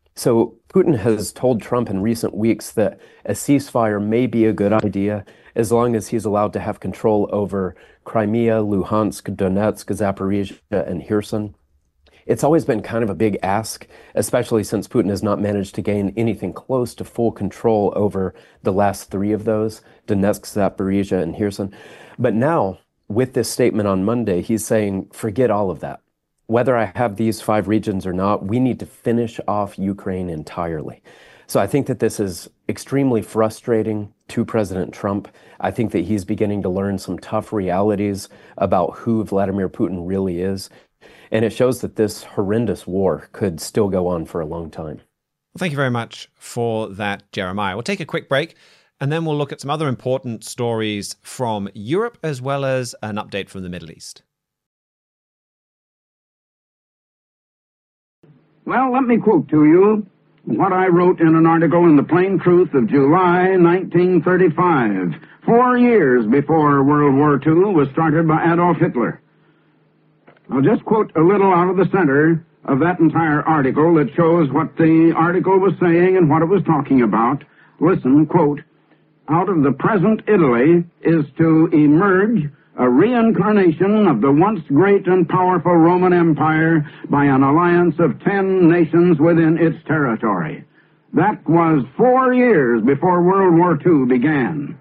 S4: So Putin has told Trump in recent weeks that a ceasefire may be a good idea as long as he's allowed to have control over Crimea, Luhansk, Donetsk, Zaporizhia, and Kherson. It's always been kind of a big ask, especially since Putin has not managed to gain anything close to full control over the last three of those, Donetsk, Zaporizhia, and Kherson. But now, with this statement on Monday, he's saying, forget all of that. Whether I have these five regions or not, we need to finish off Ukraine entirely. So I think that this is extremely frustrating to President Trump. I think that he's beginning to learn some tough realities about who Vladimir Putin really is. And it shows that this horrendous war could still go on for a long time.
S1: Well, thank you very much for that, Jeremiah. We'll take a quick break, and then we'll look at some other important stories from Europe, as well as an update from the Middle East.
S5: Well, let me quote to you what I wrote in an article in the Plain Truth of July nineteen thirty-five, four years before World War Two was started by Adolf Hitler. I'll just quote a little out of the center of that entire article that shows what the article was saying and what it was talking about. Listen, quote, out of the present Italy is to emerge a reincarnation of the once great and powerful Roman Empire by an alliance of ten nations within its territory. That was four years before World War Two began.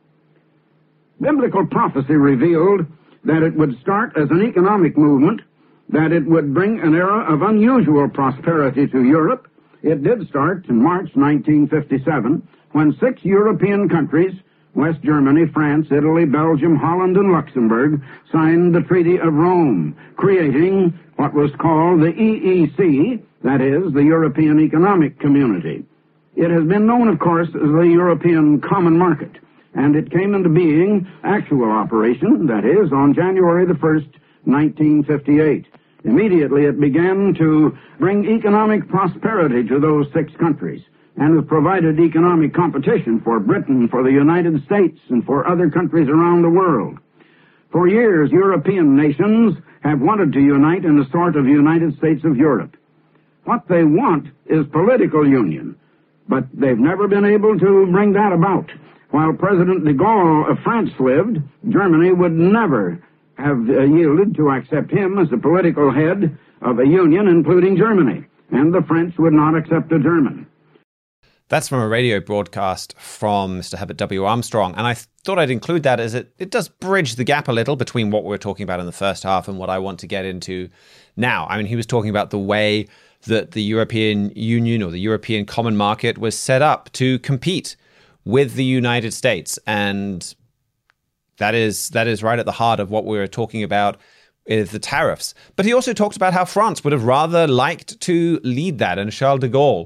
S5: Biblical prophecy revealed that it would start as an economic movement, that it would bring an era of unusual prosperity to Europe. It did start in March nineteen fifty-seven, when six European countries, West Germany, France, Italy, Belgium, Holland, and Luxembourg, signed the Treaty of Rome, creating what was called the E E C, that is, the European Economic Community. It has been known, of course, as the European Common Market, and it came into being, actual operation, that is, on January the first, nineteen fifty-eight. Immediately it began to bring economic prosperity to those six countries, and has provided economic competition for Britain, for the United States, and for other countries around the world. For years, European nations have wanted to unite in a sort of United States of Europe. What they want is political union, but they've never been able to bring that about. While President de Gaulle of France lived, Germany would never have uh, yielded to accept him as the political head of a union, including Germany, and the French would not accept a German.
S1: That's from a radio broadcast from Mister Herbert W. Armstrong, and I th- thought I'd include that as it, it does bridge the gap a little between what we were talking about in the first half and what I want to get into now. I mean, he was talking about the way that the European Union or the European Common Market was set up to compete with the United States, and that is that is right at the heart of what we were talking about is the tariffs. But he also talked about how France would have rather liked to lead that, and Charles de Gaulle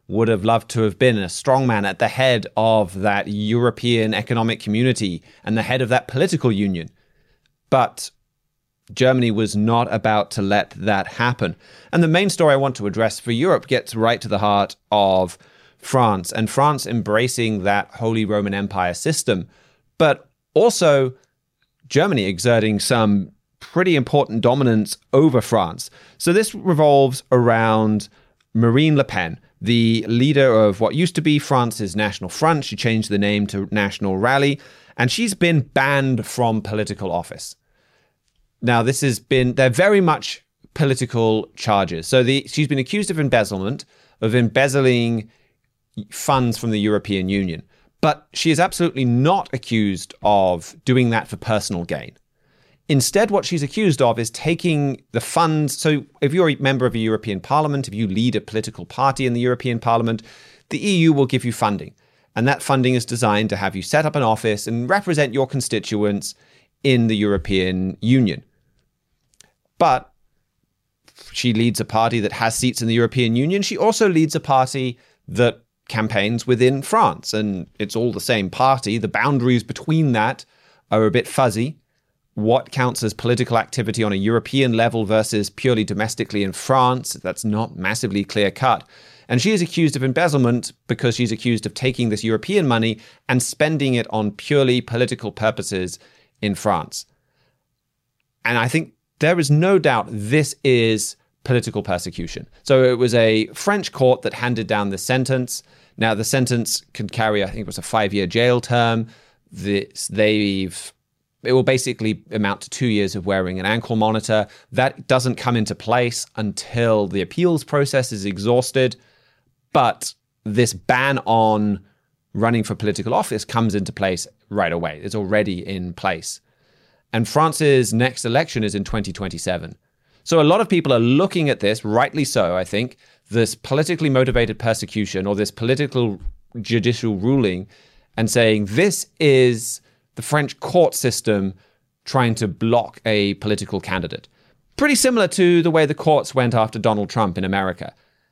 S1: would have loved to have been a strongman at the head of that European economic community and the head of that political union. But Germany was not about to let that happen. And the main story I want to address for Europe gets right to the heart of France, and France embracing that Holy Roman Empire system, but also Germany exerting some pretty important dominance over France. So this revolves around Marine Le Pen, the leader of what used to be France's National Front. She changed the name to National Rally, and she's been banned from political office. Now, this has been, they're very much political charges. So the, she's been accused of embezzlement, of embezzling funds from the European Union. But she is absolutely not accused of doing that for personal gain. Instead, what she's accused of is taking the funds. So if you're a member of a European Parliament, if you lead a political party in the European Parliament, the E U will give you funding. And that funding is designed to have you set up an office and represent your constituents in the European Union. But she leads a party that has seats in the European Union. She also leads a party that campaigns within France, and it's all the same party. The boundaries between that are a bit fuzzy. What counts as political activity on a European level versus purely domestically in France, that's not massively clear cut. And she is accused of embezzlement because she's accused of taking this European money and spending it on purely political purposes in France. And I think there is no doubt this is political persecution. So it was a French court that handed down the sentence. Now, the sentence could carry, I think it was a five-year jail term. This, they've, it will basically amount to two years of wearing an ankle monitor. That doesn't come into place until the appeals process is exhausted. But this ban on running for political office comes into place right away. It's already in place. And France's next election is in twenty twenty-seven. So a lot of people are looking at this, rightly so, I think, this politically motivated persecution or this political judicial ruling and saying this is the French court system trying to block a political candidate. Pretty similar to the way the courts went after Donald Trump in America.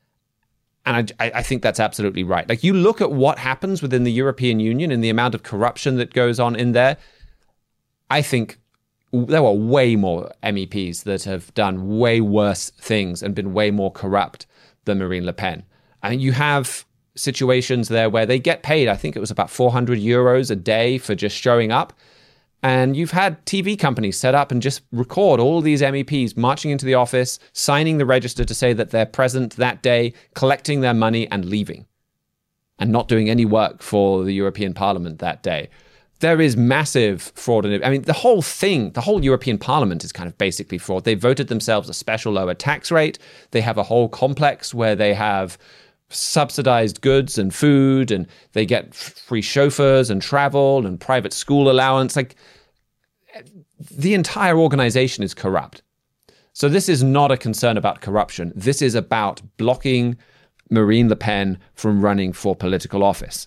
S1: And I, I think that's absolutely right. Like, you look at what happens within the European Union and the amount of corruption that goes on in there, I think there were way more M E Ps that have done way worse things and been way more corrupt than Marine Le Pen. And you have situations there where they get paid, I think it was about four hundred euros a day for just showing up. And you've had T V companies set up and just record all these M E Ps marching into the office, signing the register to say that they're present that day, collecting their money and leaving, and not doing any work for the European Parliament that day. There is massive fraud in it. I mean, the whole thing, the whole European Parliament is kind of basically fraud. They voted themselves a special lower tax rate. They have a whole complex where they have subsidized goods and food, and they get free chauffeurs and travel and private school allowance. Like, the entire organization is corrupt. So this is not a concern about corruption. This is about blocking Marine Le Pen from running for political office.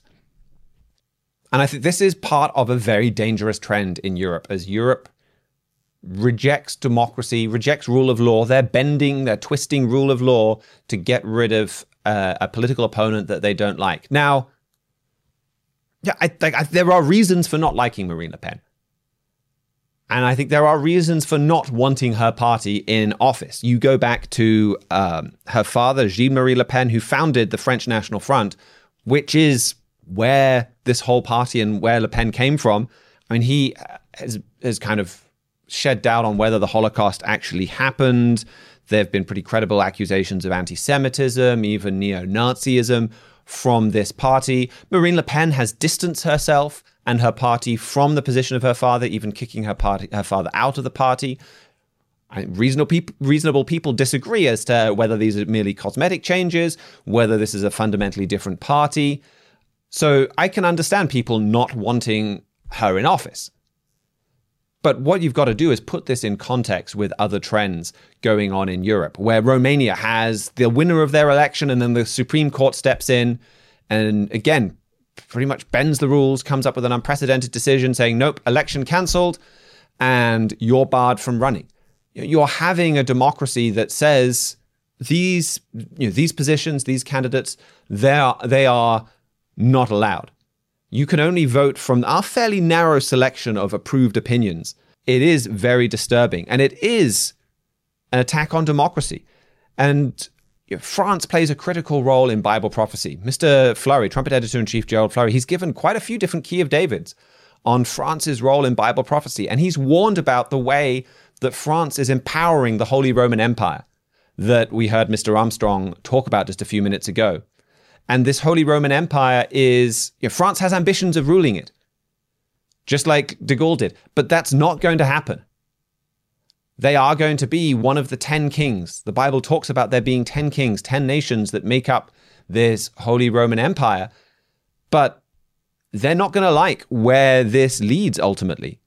S1: And I think this is part of a very dangerous trend in Europe. As Europe rejects democracy, rejects rule of law, they're bending, they're twisting rule of law to get rid of uh, a political opponent that they don't like. Now, yeah, I think I, there are reasons for not liking Marine Le Pen. And I think there are reasons for not wanting her party in office. You go back to um, her father, Jean-Marie Le Pen, who founded the French National Front, which is where this whole party and where Le Pen came from. I mean, he has, has kind of shed doubt on whether the Holocaust actually happened. There have been pretty credible accusations of anti-Semitism, even neo-Nazism from this party. Marine Le Pen has distanced herself and her party from the position of her father, even kicking her party, her father out of the party. I mean, reasonable, peop- reasonable people disagree as to whether these are merely cosmetic changes, whether this is a fundamentally different party. So I can understand people not wanting her in office. But what you've got to do is put this in context with other trends going on in Europe, where Romania has the winner of their election and then the Supreme Court steps in and, again, pretty much bends the rules, comes up with an unprecedented decision saying, nope, election cancelled, and you're barred from running. You're having a democracy that says these, you know, these positions, these candidates, they are, they are not allowed. You can only vote from our fairly narrow selection of approved opinions. It is very disturbing, and it is an attack on democracy. And you know, France plays a critical role in Bible prophecy. Mister Fleury, Trumpet Editor-in-Chief Gerald Fleury, he's given quite a few different Key of Davids on France's role in Bible prophecy, and he's warned about the way that France is empowering the Holy Roman Empire that we heard Mister Armstrong talk about just a few minutes ago. And this Holy Roman Empire is, you know, France has ambitions of ruling it, just like de Gaulle did, but that's not going to happen. They are going to be one of the ten kings. The Bible talks about there being ten kings, ten nations that make up this Holy Roman Empire, but they're not going to like where this leads ultimately.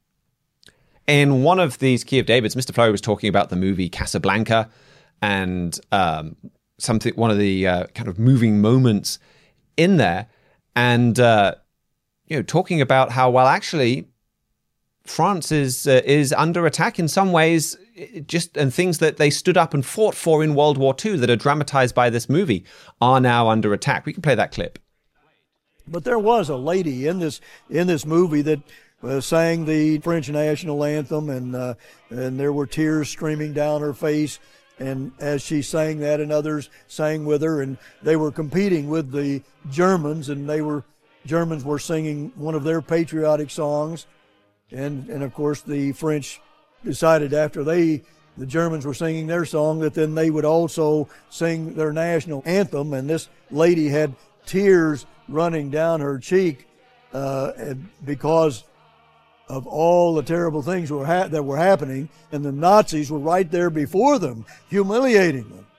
S1: In one of these Key of Davids, Mister Fleury was talking about the movie Casablanca and um, something, one of the uh, kind of moving moments in there, and uh, you know, talking about how, well, actually, France is uh, is under attack in some ways, just and things that they stood up and fought for in World War Two that are dramatized by this movie are now under attack. We can play that clip.
S6: But there was a lady in this in this movie that uh, sang the French national anthem, and uh, and there were tears streaming down her face. And as she sang that, and others sang with her, and they were competing with the Germans, and they were Germans were singing one of their patriotic songs, and and of course the French decided after they the Germans were singing their song that then they would also sing their national anthem, and this lady had tears running down her cheek uh, because of all the terrible things were ha- that were happening, and the Nazis were right there before them, humiliating them.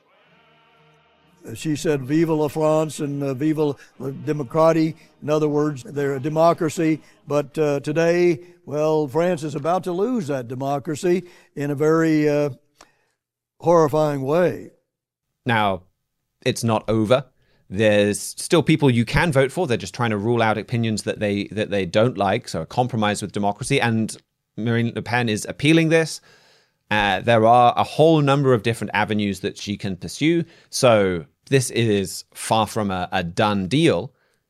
S6: Uh, she said, "Vive la France" and uh, "Vive la démocratie." In other words, they're a democracy, but uh, today, well, France is about to lose that democracy in a very uh, horrifying way.
S1: Now, it's not over. There's still people you can vote for. They're just trying to rule out opinions that they that they don't like, so a compromise with democracy. And Marine Le Pen is appealing this. Uh, there are a whole number of different avenues that she can pursue. So this is far from a, a done deal.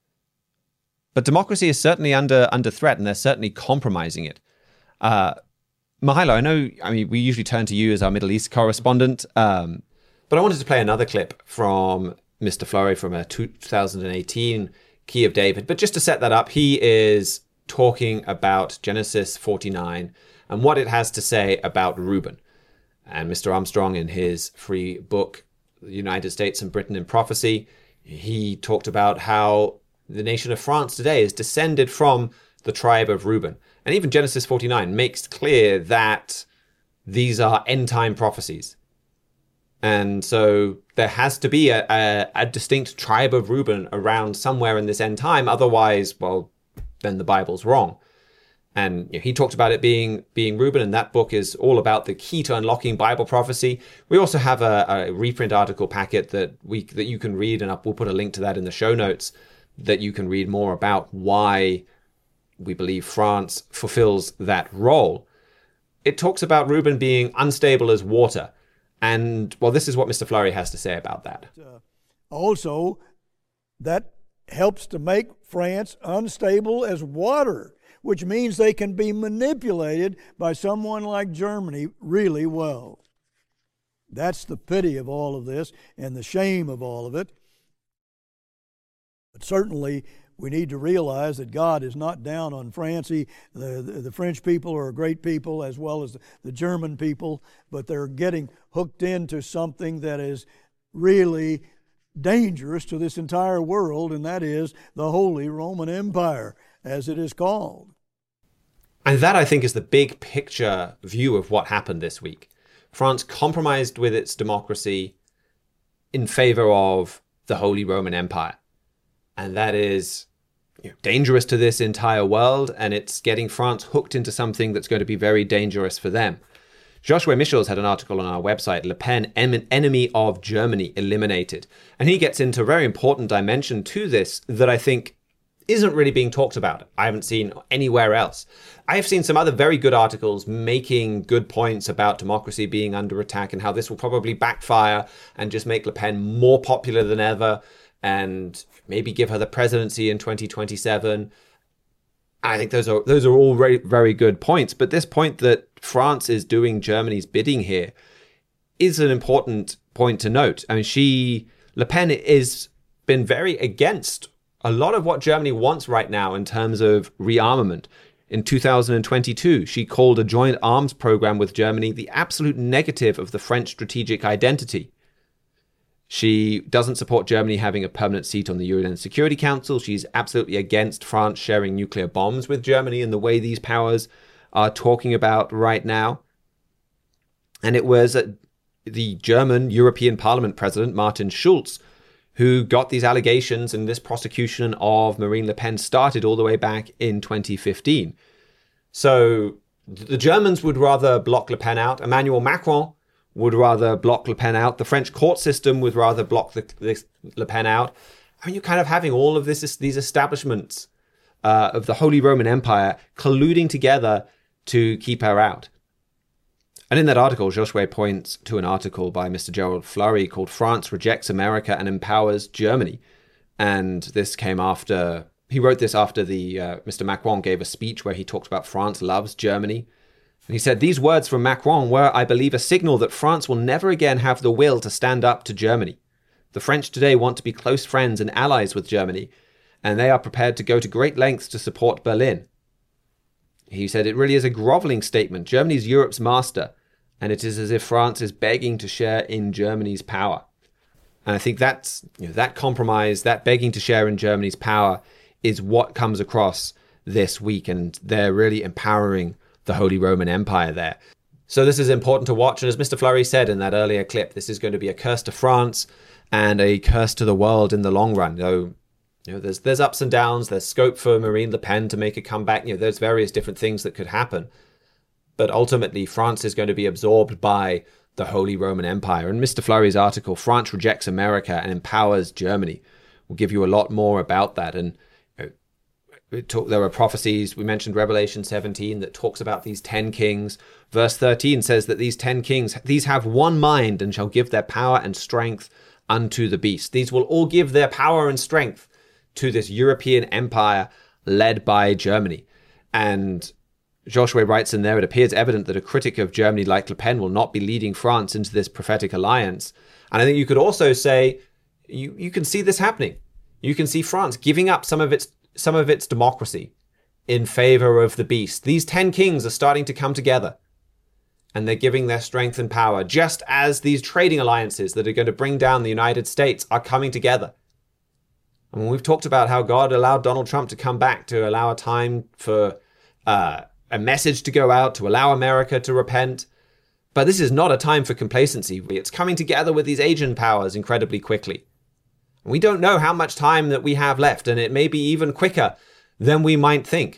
S1: But democracy is certainly under under threat, and they're certainly compromising it. Uh, Mihailo, I know, I mean, we usually turn to you as our Middle East correspondent, um, but I wanted to play another clip from Mister Fleury from a two thousand eighteen Key of David. But just to set that up, he is talking about Genesis forty-nine and what it has to say about Reuben. And Mister Armstrong, in his free book, The United States and Britain in Prophecy, he talked about how the nation of France today is descended from the tribe of Reuben. And even Genesis forty-nine makes clear that these are end-time prophecies. And so there has to be a, a, a distinct tribe of Reuben around somewhere in this end time. Otherwise, well, then the Bible's wrong. And you know, he talked about it being being Reuben, and that book is all about the key to unlocking Bible prophecy. We also have a, a reprint article packet that we that you can read, and we'll put a link to that in the show notes, that you can read more about why we believe France fulfills that role. It talks about Reuben being unstable as water. And, well, this is what Mister Fleury has to say about that.
S6: Uh, also, that helps to make France unstable as water, which means they can be manipulated by someone like Germany really well. That's the pity of all of this and the shame of all of it. But certainly, we need to realize that God is not down on France. He, the, the, the French people are a great people, as well as the, the German people, but they're getting hooked into something that is really dangerous to this entire world, and that is the Holy Roman Empire, as it is called.
S1: And that, I think, is the big picture view of what happened this week. France compromised with its democracy in favor of the Holy Roman Empire. And that is, you know, dangerous to this entire world, and it's getting France hooked into something that's going to be very dangerous for them. Joshua Michels had an article on our website, Le Pen, Enemy of Germany Eliminated. And he gets into a very important dimension to this that I think isn't really being talked about. I haven't seen anywhere else. I have seen some other very good articles making good points about democracy being under attack and how this will probably backfire and just make Le Pen more popular than ever and maybe give her the presidency in twenty twenty-seven. I think those are those are all very, very good points. But this point that France is doing Germany's bidding here is an important point to note. I mean, she, Le Pen is been very against a lot of what Germany wants right now in terms of rearmament. In two thousand twenty-two, she called a joint arms program with Germany the absolute negative of the French strategic identity. She doesn't support Germany having a permanent seat on the U N Security Council. She's absolutely against France sharing nuclear bombs with Germany in the way these powers are talking about right now. And it was the German European Parliament President, Martin Schulz, who got these allegations and this prosecution of Marine Le Pen started all the way back in twenty fifteen. So the Germans would rather block Le Pen out. Emmanuel Macron would rather block Le Pen out. The French court system would rather block the, this Le Pen out. I mean, you're kind of having all of this, these establishments uh, of the Holy Roman Empire colluding together to keep her out. And in that article, Josue points to an article by Mister Gerald Fleury called France Rejects America and Empowers Germany. And this came after, he wrote this after the uh, Mister Macron gave a speech where he talked about France loves Germany. And he said, these words from Macron were, I believe, a signal that France will never again have the will to stand up to Germany. The French today want to be close friends and allies with Germany, and they are prepared to go to great lengths to support Berlin. He said, it really is a groveling statement. Germany is Europe's master, and it is as if France is begging to share in Germany's power. And I think that's, you know, that compromise, that begging to share in Germany's power is what comes across this week, and they're really empowering the Holy Roman Empire there. So this is important to watch. And as Mister Fleury said in that earlier clip, this is going to be a curse to France and a curse to the world in the long run. So, you know, there's there's ups and downs. There's scope for Marine Le Pen to make a comeback. You know, there's various different things that could happen. But ultimately, France is going to be absorbed by the Holy Roman Empire. And Mister Fleury's article, France Rejects America and Empowers Germany, will give you a lot more about that. And Talk, there are prophecies. We mentioned Revelation seventeen that talks about these ten kings. Verse thirteen says that these ten kings, these have one mind and shall give their power and strength unto the beast. These will all give their power and strength to this European empire led by Germany. And Josue writes in there, it appears evident that a critic of Germany like Le Pen will not be leading France into this prophetic alliance. And I think you could also say, you, you can see this happening. You can see France giving up some of its some of its democracy in favor of the beast. These ten kings are starting to come together and they're giving their strength and power, just as these trading alliances that are going to bring down the United States are coming together. I mean, we've talked about how God allowed Donald Trump to come back to allow a time for uh, a message to go out, to allow America to repent. But this is not a time for complacency. It's coming together with these Asian powers incredibly quickly. We don't know how much time that we have left, and it may be even quicker than we might think.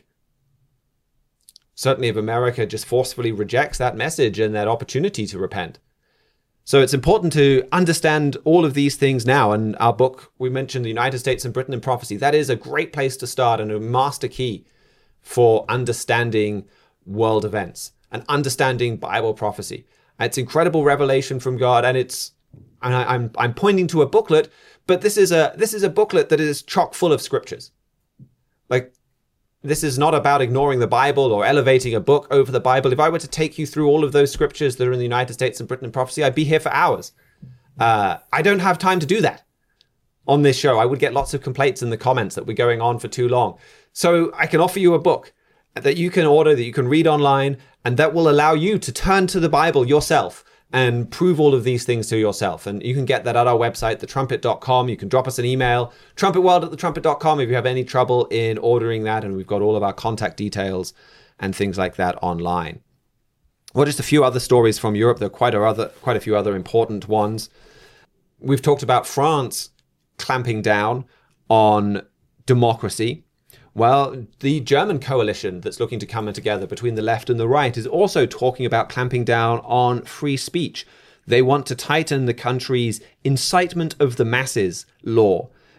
S1: Certainly if America just forcefully rejects that message and that opportunity to repent. So it's important to understand all of these things now. And our book, we mentioned the United States and Britain in Prophecy. That is a great place to start and a master key for understanding world events and understanding Bible prophecy. It's incredible revelation from God, and it's and I, I'm I'm pointing to a booklet. But this is a this is a booklet that is chock full of scriptures. Like, this is not about ignoring the Bible or elevating a book over the Bible. If I were to take you through all of those scriptures that are in the United States and Britain in Prophecy, I'd be here for hours. Uh, I don't have time to do that on this show. I would get lots of complaints in the comments that we're going on for too long. So I can offer you a book that you can order, that you can read online, and that will allow you to turn to the Bible yourself and prove all of these things to yourself. And you can get that at our website, the trumpet dot com. You can drop us an email, trumpetworld at the trumpet dot com, if you have any trouble in ordering that. And we've got all of our contact details and things like that online. Well, just a few other stories from Europe. There are quite a, other, quite a few other important ones. We've talked about France clamping down on democracy. Well, the German coalition that's looking to come together between the left and the right is also talking about clamping down on free speech. They want to tighten the country's incitement of the masses law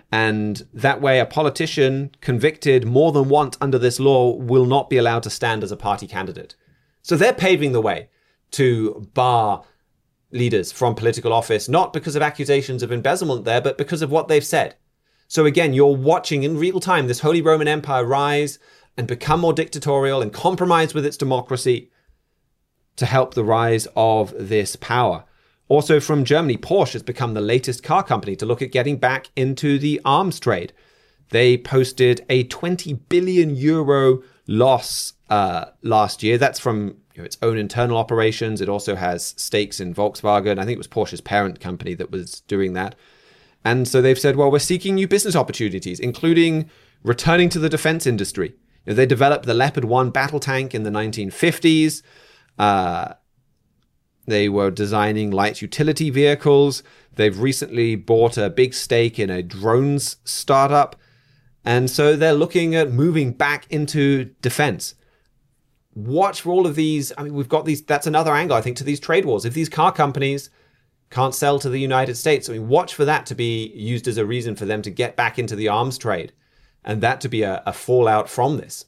S1: And that way, a politician convicted more than once under this law will not be allowed to stand as a party candidate. So they're paving the way to bar leaders from political office, not because of accusations of embezzlement there, but because of what they've said. So again, you're watching in real time this Holy Roman Empire rise and become more dictatorial and compromise with its democracy to help the rise of this power. Also from Germany, Porsche has become the latest car company to look at getting back into the arms trade. They posted a twenty billion euro loss uh, last year. That's from you know, its own internal operations. It also has stakes in Volkswagen. I think it was Porsche's parent company that was doing that. And so they've said, well, we're seeking new business opportunities, including returning to the defense industry. You know, they developed the Leopard one battle tank in the nineteen fifties. Uh, They were designing light utility vehicles. They've recently bought a big stake in a drones startup. And so they're looking at moving back into defense. Watch for all of these. I mean, we've got these. That's another angle, I think, to these trade wars. If these car companies can't sell to the United States, I mean, watch for that to be used as a reason for them to get back into the arms trade. And that to be a, a fallout from this.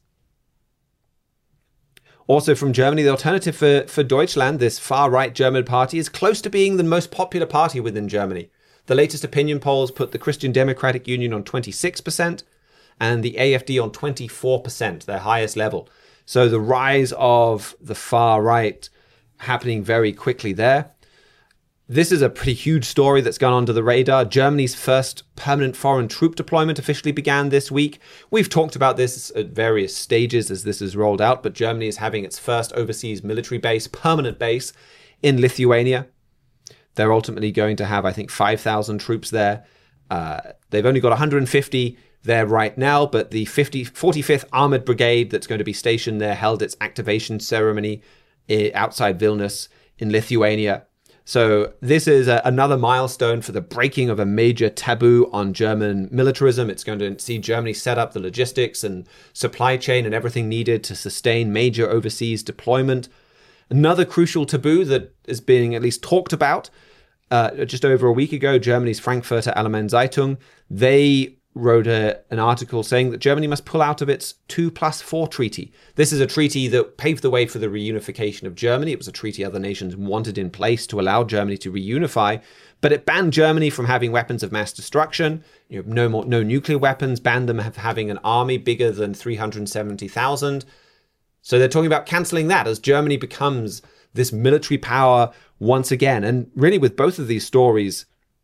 S1: Also from Germany, the Alternative for, for Deutschland, this far-right German party, is close to being the most popular party within Germany. The latest opinion polls put the Christian Democratic Union on twenty-six percent and the A F D on twenty-four percent, their highest level. So the rise of the far-right happening very quickly there. This is a pretty huge story that's gone under the radar. Germany's first permanent foreign troop deployment officially began this week. We've talked about this at various stages as this is rolled out, but Germany is having its first overseas military base, permanent base, in Lithuania. They're ultimately going to have, I think, five thousand troops there. Uh, they've only got one hundred fifty there right now, but the forty-fifth Armored Brigade that's going to be stationed there held its activation ceremony outside Vilnius in Lithuania. So this is a, another milestone for the breaking of a major taboo on German militarism. It's going to see Germany set up the logistics and supply chain and everything needed to sustain major overseas deployment. Another crucial taboo that is being at least talked about uh, just over a week ago, Germany's Frankfurter Allgemeine Zeitung, they wrote a, an article saying that Germany must pull out of its two plus four treaty. This is a treaty that paved the way for the reunification of Germany. It was a treaty other nations wanted in place to allow Germany to reunify, but it banned Germany from having weapons of mass destruction, you know, no more, no nuclear weapons, banned them from having an army bigger than three hundred seventy thousand. So they're talking about cancelling that as Germany becomes this military power once again. And really with both of these stories,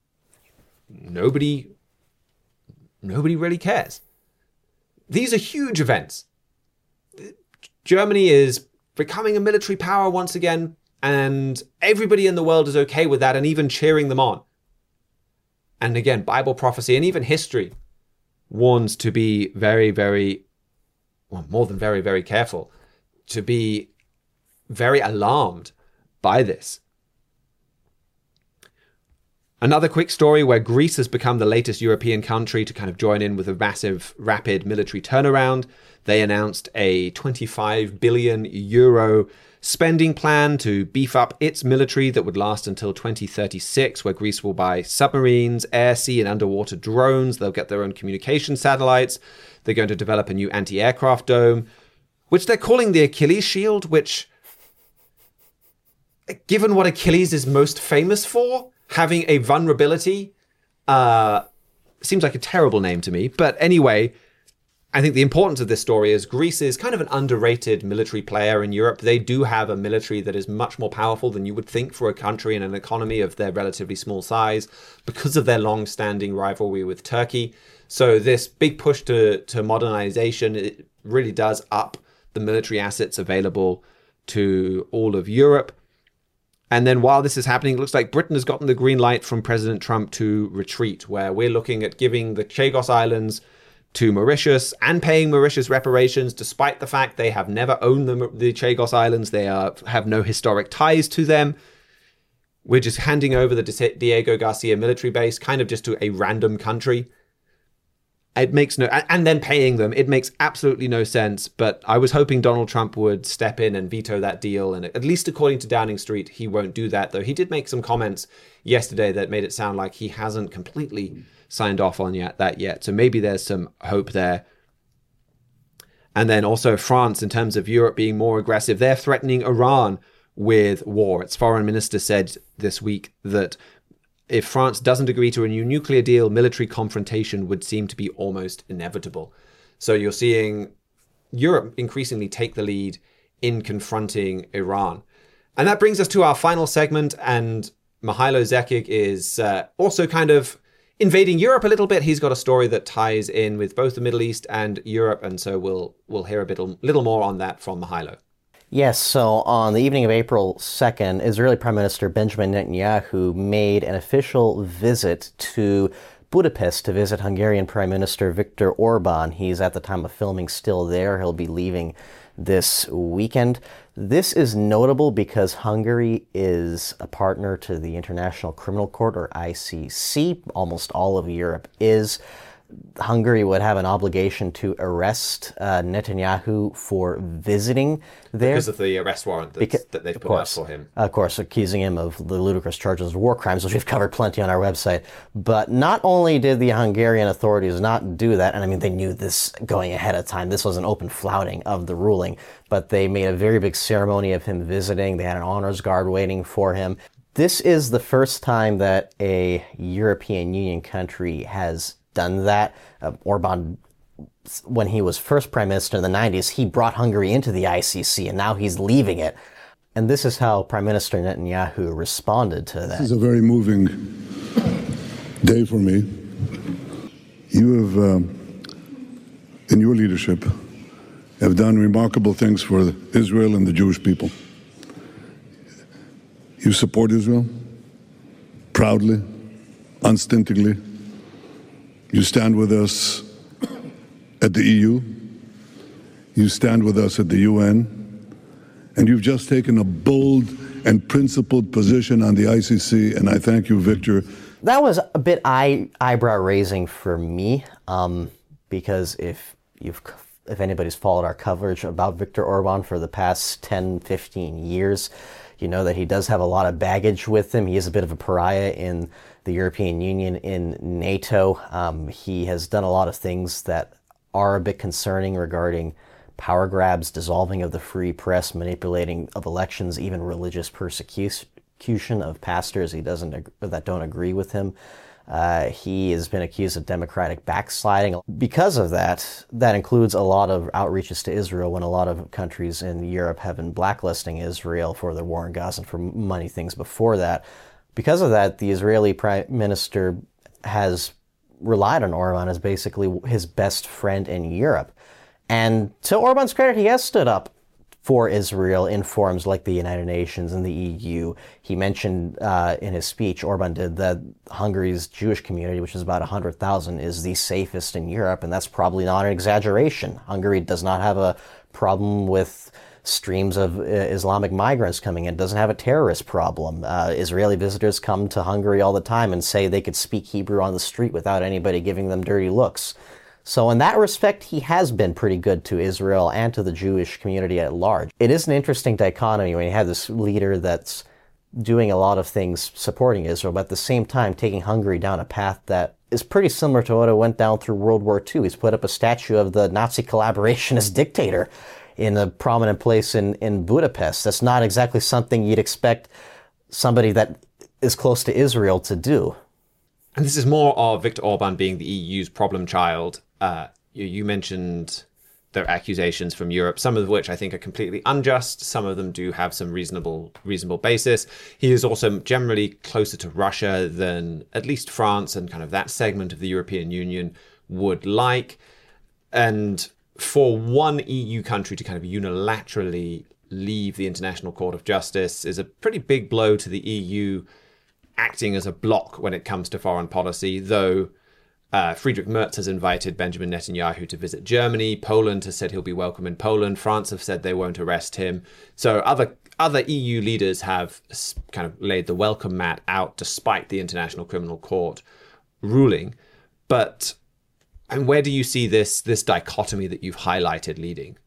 S1: nobody... Nobody really cares. These are huge events. Germany is becoming a military power once again, and everybody in the world is okay with that and even cheering them on. And again, Bible prophecy and even history warns to be very, very, well, more than very, very careful, to be very alarmed by this. Another quick story where Greece has become the latest European country to kind of join in with a massive, rapid military turnaround. They announced a twenty-five billion euro spending plan to beef up its military that would last until twenty thirty-six, where Greece will buy submarines, air, sea, and underwater drones. They'll get their own communication satellites. They're going to develop a new anti-aircraft dome, which they're calling the Achilles shield, which, given what Achilles is most famous for, having a vulnerability, uh, seems like a terrible name to me. But anyway, I think the importance of this story is Greece is kind of an underrated military player in Europe. They do have a military that is much more powerful than you would think for a country and an economy of their relatively small size because of their long-standing rivalry with Turkey. So this big push to, to modernization, it really does up the military assets available to all of Europe. And then while this is happening, it looks like Britain has gotten the green light from President Trump to retreat, where we're looking at giving the Chagos Islands to Mauritius and paying Mauritius reparations, despite the fact they have never owned the, the Chagos Islands. They are, have no historic ties to them. We're just handing over the Diego Garcia military base kind of just to a random country. It makes no, and then paying them, it makes absolutely no sense. But I was hoping Donald Trump would step in and veto that deal. And at least according to Downing Street, he won't do that, though he did make some comments yesterday that made it sound like he hasn't completely signed off on yet, that yet. So maybe there's some hope there. And then also France, in terms of Europe being more aggressive, they're threatening Iran with war. Its foreign minister said this week that if France doesn't agree to a new nuclear deal, military confrontation would seem to be almost inevitable. So you're seeing Europe increasingly take the lead in confronting Iran. And that brings us to our final segment. And Mihailo Zekic is uh, also kind of invading Europe a little bit. He's got a story that ties in with both the Middle East and Europe. And so we'll we'll hear a bit, little more on that from Mihailo.
S7: Yes, so on the evening of April second, Israeli Prime Minister Benjamin Netanyahu made an official visit to Budapest to visit Hungarian Prime Minister Viktor Orban. He's at the time of filming still there. He'll be leaving this weekend. This is notable because Hungary is a partner to the International Criminal Court, or I C C. Almost all of Europe is. Hungary would have an obligation to arrest uh, Netanyahu for visiting there.
S1: Because of the arrest warrant that's, because, that they've put
S7: course,
S1: out for him.
S7: Of course, accusing him of the ludicrous charges of war crimes, which we've covered plenty on our website. But not only did the Hungarian authorities not do that, and I mean, they knew this going ahead of time. This was an open flouting of the ruling. But they made a very big ceremony of him visiting. They had an honors guard waiting for him. This is the first time that a European Union country has done that. Uh, Orban, when he was first prime minister in the nineties, he brought Hungary into the I C C, and now he's leaving it. And this is how Prime Minister Netanyahu responded to that.
S8: This is a very moving day for me. You have, um, in your leadership, have done remarkable things for Israel and the Jewish people. You support Israel proudly, unstintingly. You stand with us at the E U. You stand with us at the U N. And you've just taken a bold and principled position on the I C C, and I thank you, Victor.
S7: That was a bit eye, eyebrow-raising for me, um, because if you've if anybody's followed our coverage about Viktor Orban for the past ten, fifteen years, you know that he does have a lot of baggage with him. He is a bit of a pariah in the European Union, in NATO. Um, he has done a lot of things that are a bit concerning regarding power grabs, dissolving of the free press, manipulating of elections, even religious persecution of pastors he doesn't that don't agree with him. Uh, he has been accused of democratic backsliding. Because of that, that includes a lot of outreaches to Israel when a lot of countries in Europe have been blacklisting Israel for their war in Gaza and for many things before that. Because of that, the Israeli Prime Minister has relied on Orban as basically his best friend in Europe. And to Orban's credit, he has stood up for Israel in forums like the United Nations and the E U. He mentioned uh, in his speech, Orban did, that Hungary's Jewish community, which is about one hundred thousand, is the safest in Europe, and that's probably not an exaggeration. Hungary does not have a problem with streams of uh, Islamic migrants coming in, doesn't have a terrorist problem. Uh, Israeli visitors come to Hungary all the time and say they could speak Hebrew on the street without anybody giving them dirty looks. So in that respect, he has been pretty good to Israel and to the Jewish community at large. It is an interesting dichotomy when you have this leader that's doing a lot of things supporting Israel, but at the same time taking Hungary down a path that is pretty similar to what it went down through World War Two. He's put up a statue of the Nazi collaborationist dictator in a prominent place in, in Budapest. That's not exactly something you'd expect somebody that is close to Israel to do.
S1: And this is more of Viktor Orban being the E U's problem child. Uh, you, you mentioned their accusations from Europe, some of which I think are completely unjust. Some of them do have some reasonable reasonable basis. He is also generally closer to Russia than at least France and kind of that segment of the European Union would like. And for one E U country to kind of unilaterally leave the International Court of Justice is a pretty big blow to the E U acting as a bloc when it comes to foreign policy, though uh, Friedrich Merz has invited Benjamin Netanyahu to visit Germany. Poland has said he'll be welcome in Poland. France have said they won't arrest him. So other other E U leaders have kind of laid the welcome mat out despite the International Criminal Court ruling. But And where do you see this this dichotomy that you've highlighted leading?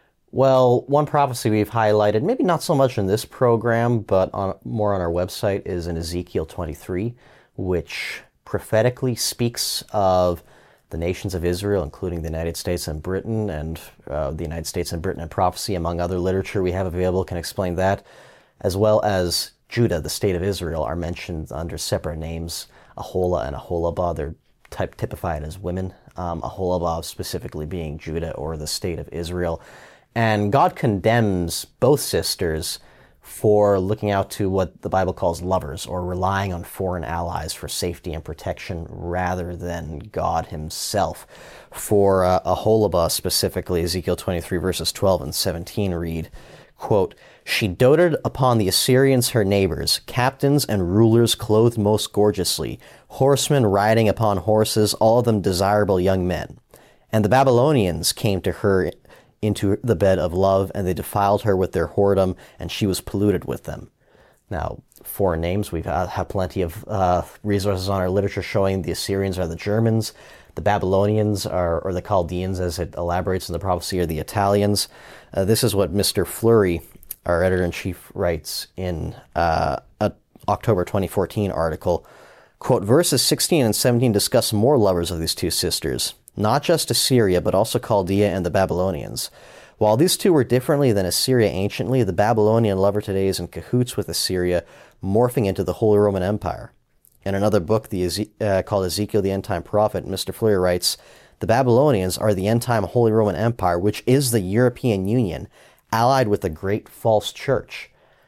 S7: Well, one prophecy we've highlighted, maybe not so much in this program, but on, more on our website, is in Ezekiel twenty-three, which prophetically speaks of the nations of Israel, including the United States and Britain, and uh, the United States and Britain in prophecy, among other literature we have available, can explain that, as well as Judah, the state of Israel, are mentioned under separate names, Aholah and Aholabah. They're type, typified as women, um, Aholabah specifically being Judah or the state of Israel. And God condemns both sisters for looking out to what the Bible calls lovers, or relying on foreign allies for safety and protection rather than God himself. For uh, Aholabah specifically, Ezekiel twenty-three verses twelve and seventeen read, quote, "She doted upon the Assyrians her neighbors, captains and rulers clothed most gorgeously, horsemen riding upon horses, all of them desirable young men. And the Babylonians came to her into the bed of love, and they defiled her with their whoredom, and she was polluted with them." Now, foreign names, we uh, have plenty of uh, resources on our literature showing the Assyrians are the Germans, the Babylonians are, or the Chaldeans, as it elaborates in the prophecy, are the Italians. Uh, this is what Mister Fleury, our editor-in-chief, writes in uh, an October twenty fourteen article. Quote, "Verses sixteen and seventeen discuss more lovers of these two sisters, not just Assyria, but also Chaldea and the Babylonians. While these two were differently than Assyria anciently, the Babylonian lover today is in cahoots with Assyria, morphing into the Holy Roman Empire." In another book the Eze- uh, called Ezekiel the End Time Prophet, Mister Fleury writes, "The Babylonians are the end time Holy Roman Empire, which is the European Union, allied with a great false church."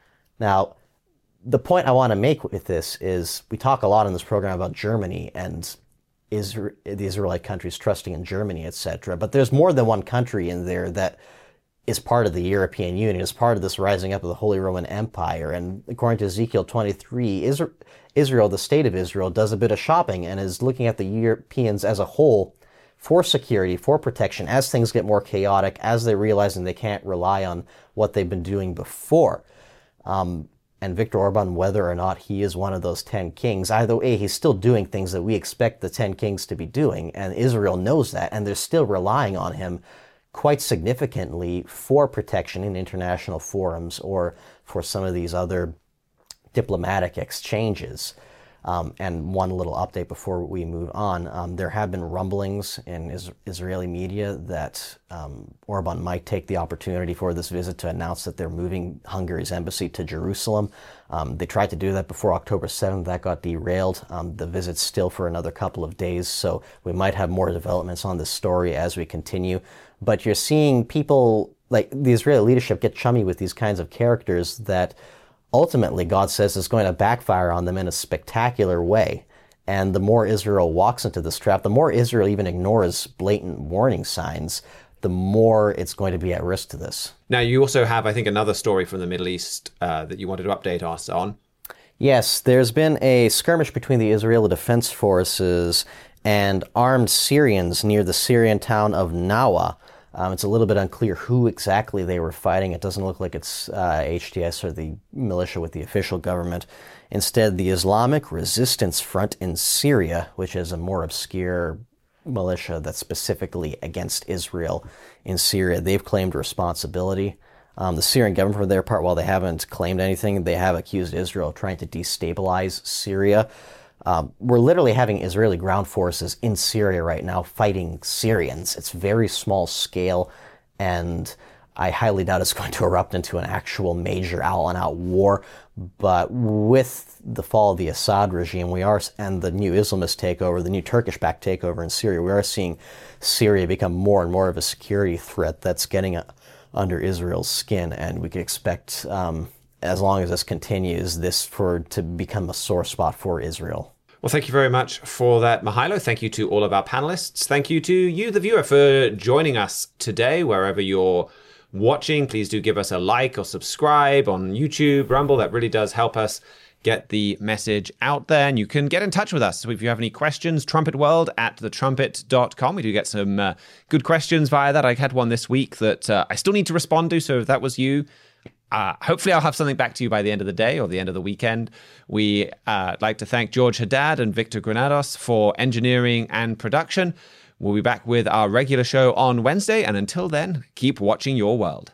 S7: Now, the point I want to make with this is we talk a lot in this program about Germany and Israel, the Israelite countries trusting in Germany, et cetera. But there's more than one country in there that is part of the European Union, is part of this rising up of the Holy Roman Empire. And according to Ezekiel twenty-three, Israel, the state of Israel, does a bit of shopping and is looking at the Europeans as a whole for security, for protection, as things get more chaotic, as they're realizing they can't rely on what they've been doing before. Um, And Viktor Orban, whether or not he is one of those ten kings, either way, he's still doing things that we expect the ten kings to be doing, and Israel knows that, and they're still relying on him quite significantly for protection in international forums or for some of these other diplomatic exchanges. Um, and one little update before we move on. Um, there have been rumblings in is- Israeli media that um, Orban might take the opportunity for this visit to announce that they're moving Hungary's embassy to Jerusalem. Um, they tried to do that before October seventh. That got derailed. Um, the visit's still for another couple of days, so we might have more developments on this story as we continue. But you're seeing people, like the Israeli leadership, get chummy with these kinds of characters that ultimately, God says, is going to backfire on them in a spectacular way. And the more Israel walks into this trap, the more Israel even ignores blatant warning signs, the more it's going to be at risk to this.
S1: Now, you also have, I think, another story from the Middle East uh, that you wanted to update us on.
S7: Yes, there's been a skirmish between the Israeli Defense Forces and armed Syrians near the Syrian town of Nawa. Um, it's a little bit unclear who exactly they were fighting. It doesn't look like it's uh, H T S or the militia with the official government. Instead, the Islamic Resistance Front in Syria, which is a more obscure militia that's specifically against Israel in Syria, they've claimed responsibility. Um, the Syrian government, for their part, while they haven't claimed anything, they have accused Israel of trying to destabilize Syria. Um, we're literally having Israeli ground forces in Syria right now fighting Syrians. It's very small scale, and I highly doubt it's going to erupt into an actual major out-and-out war. But with the fall of the Assad regime, we are, and the new Islamist takeover, the new Turkish-backed takeover in Syria, we are seeing Syria become more and more of a security threat that's getting a, under Israel's skin, and we could expect, um, as long as this continues, this for to become a sore spot for Israel.
S1: Well, thank you very much for that, Mihailo. Thank you to all of our panelists. Thank you to you, the viewer, for joining us today. Wherever you're watching, please do give us a like or subscribe on YouTube, Rumble. That really does help us get the message out there. And you can get in touch with us. So if you have any questions, trumpetworld at the trumpet dot com. We do get some uh, good questions via that. I had one this week that uh, I still need to respond to. So if that was you, Uh, hopefully I'll have something back to you by the end of the day or the end of the weekend. We uh, like to thank George Haddad and Victor Granados for engineering and production. We'll be back with our regular show on Wednesday. And until then, keep watching your world.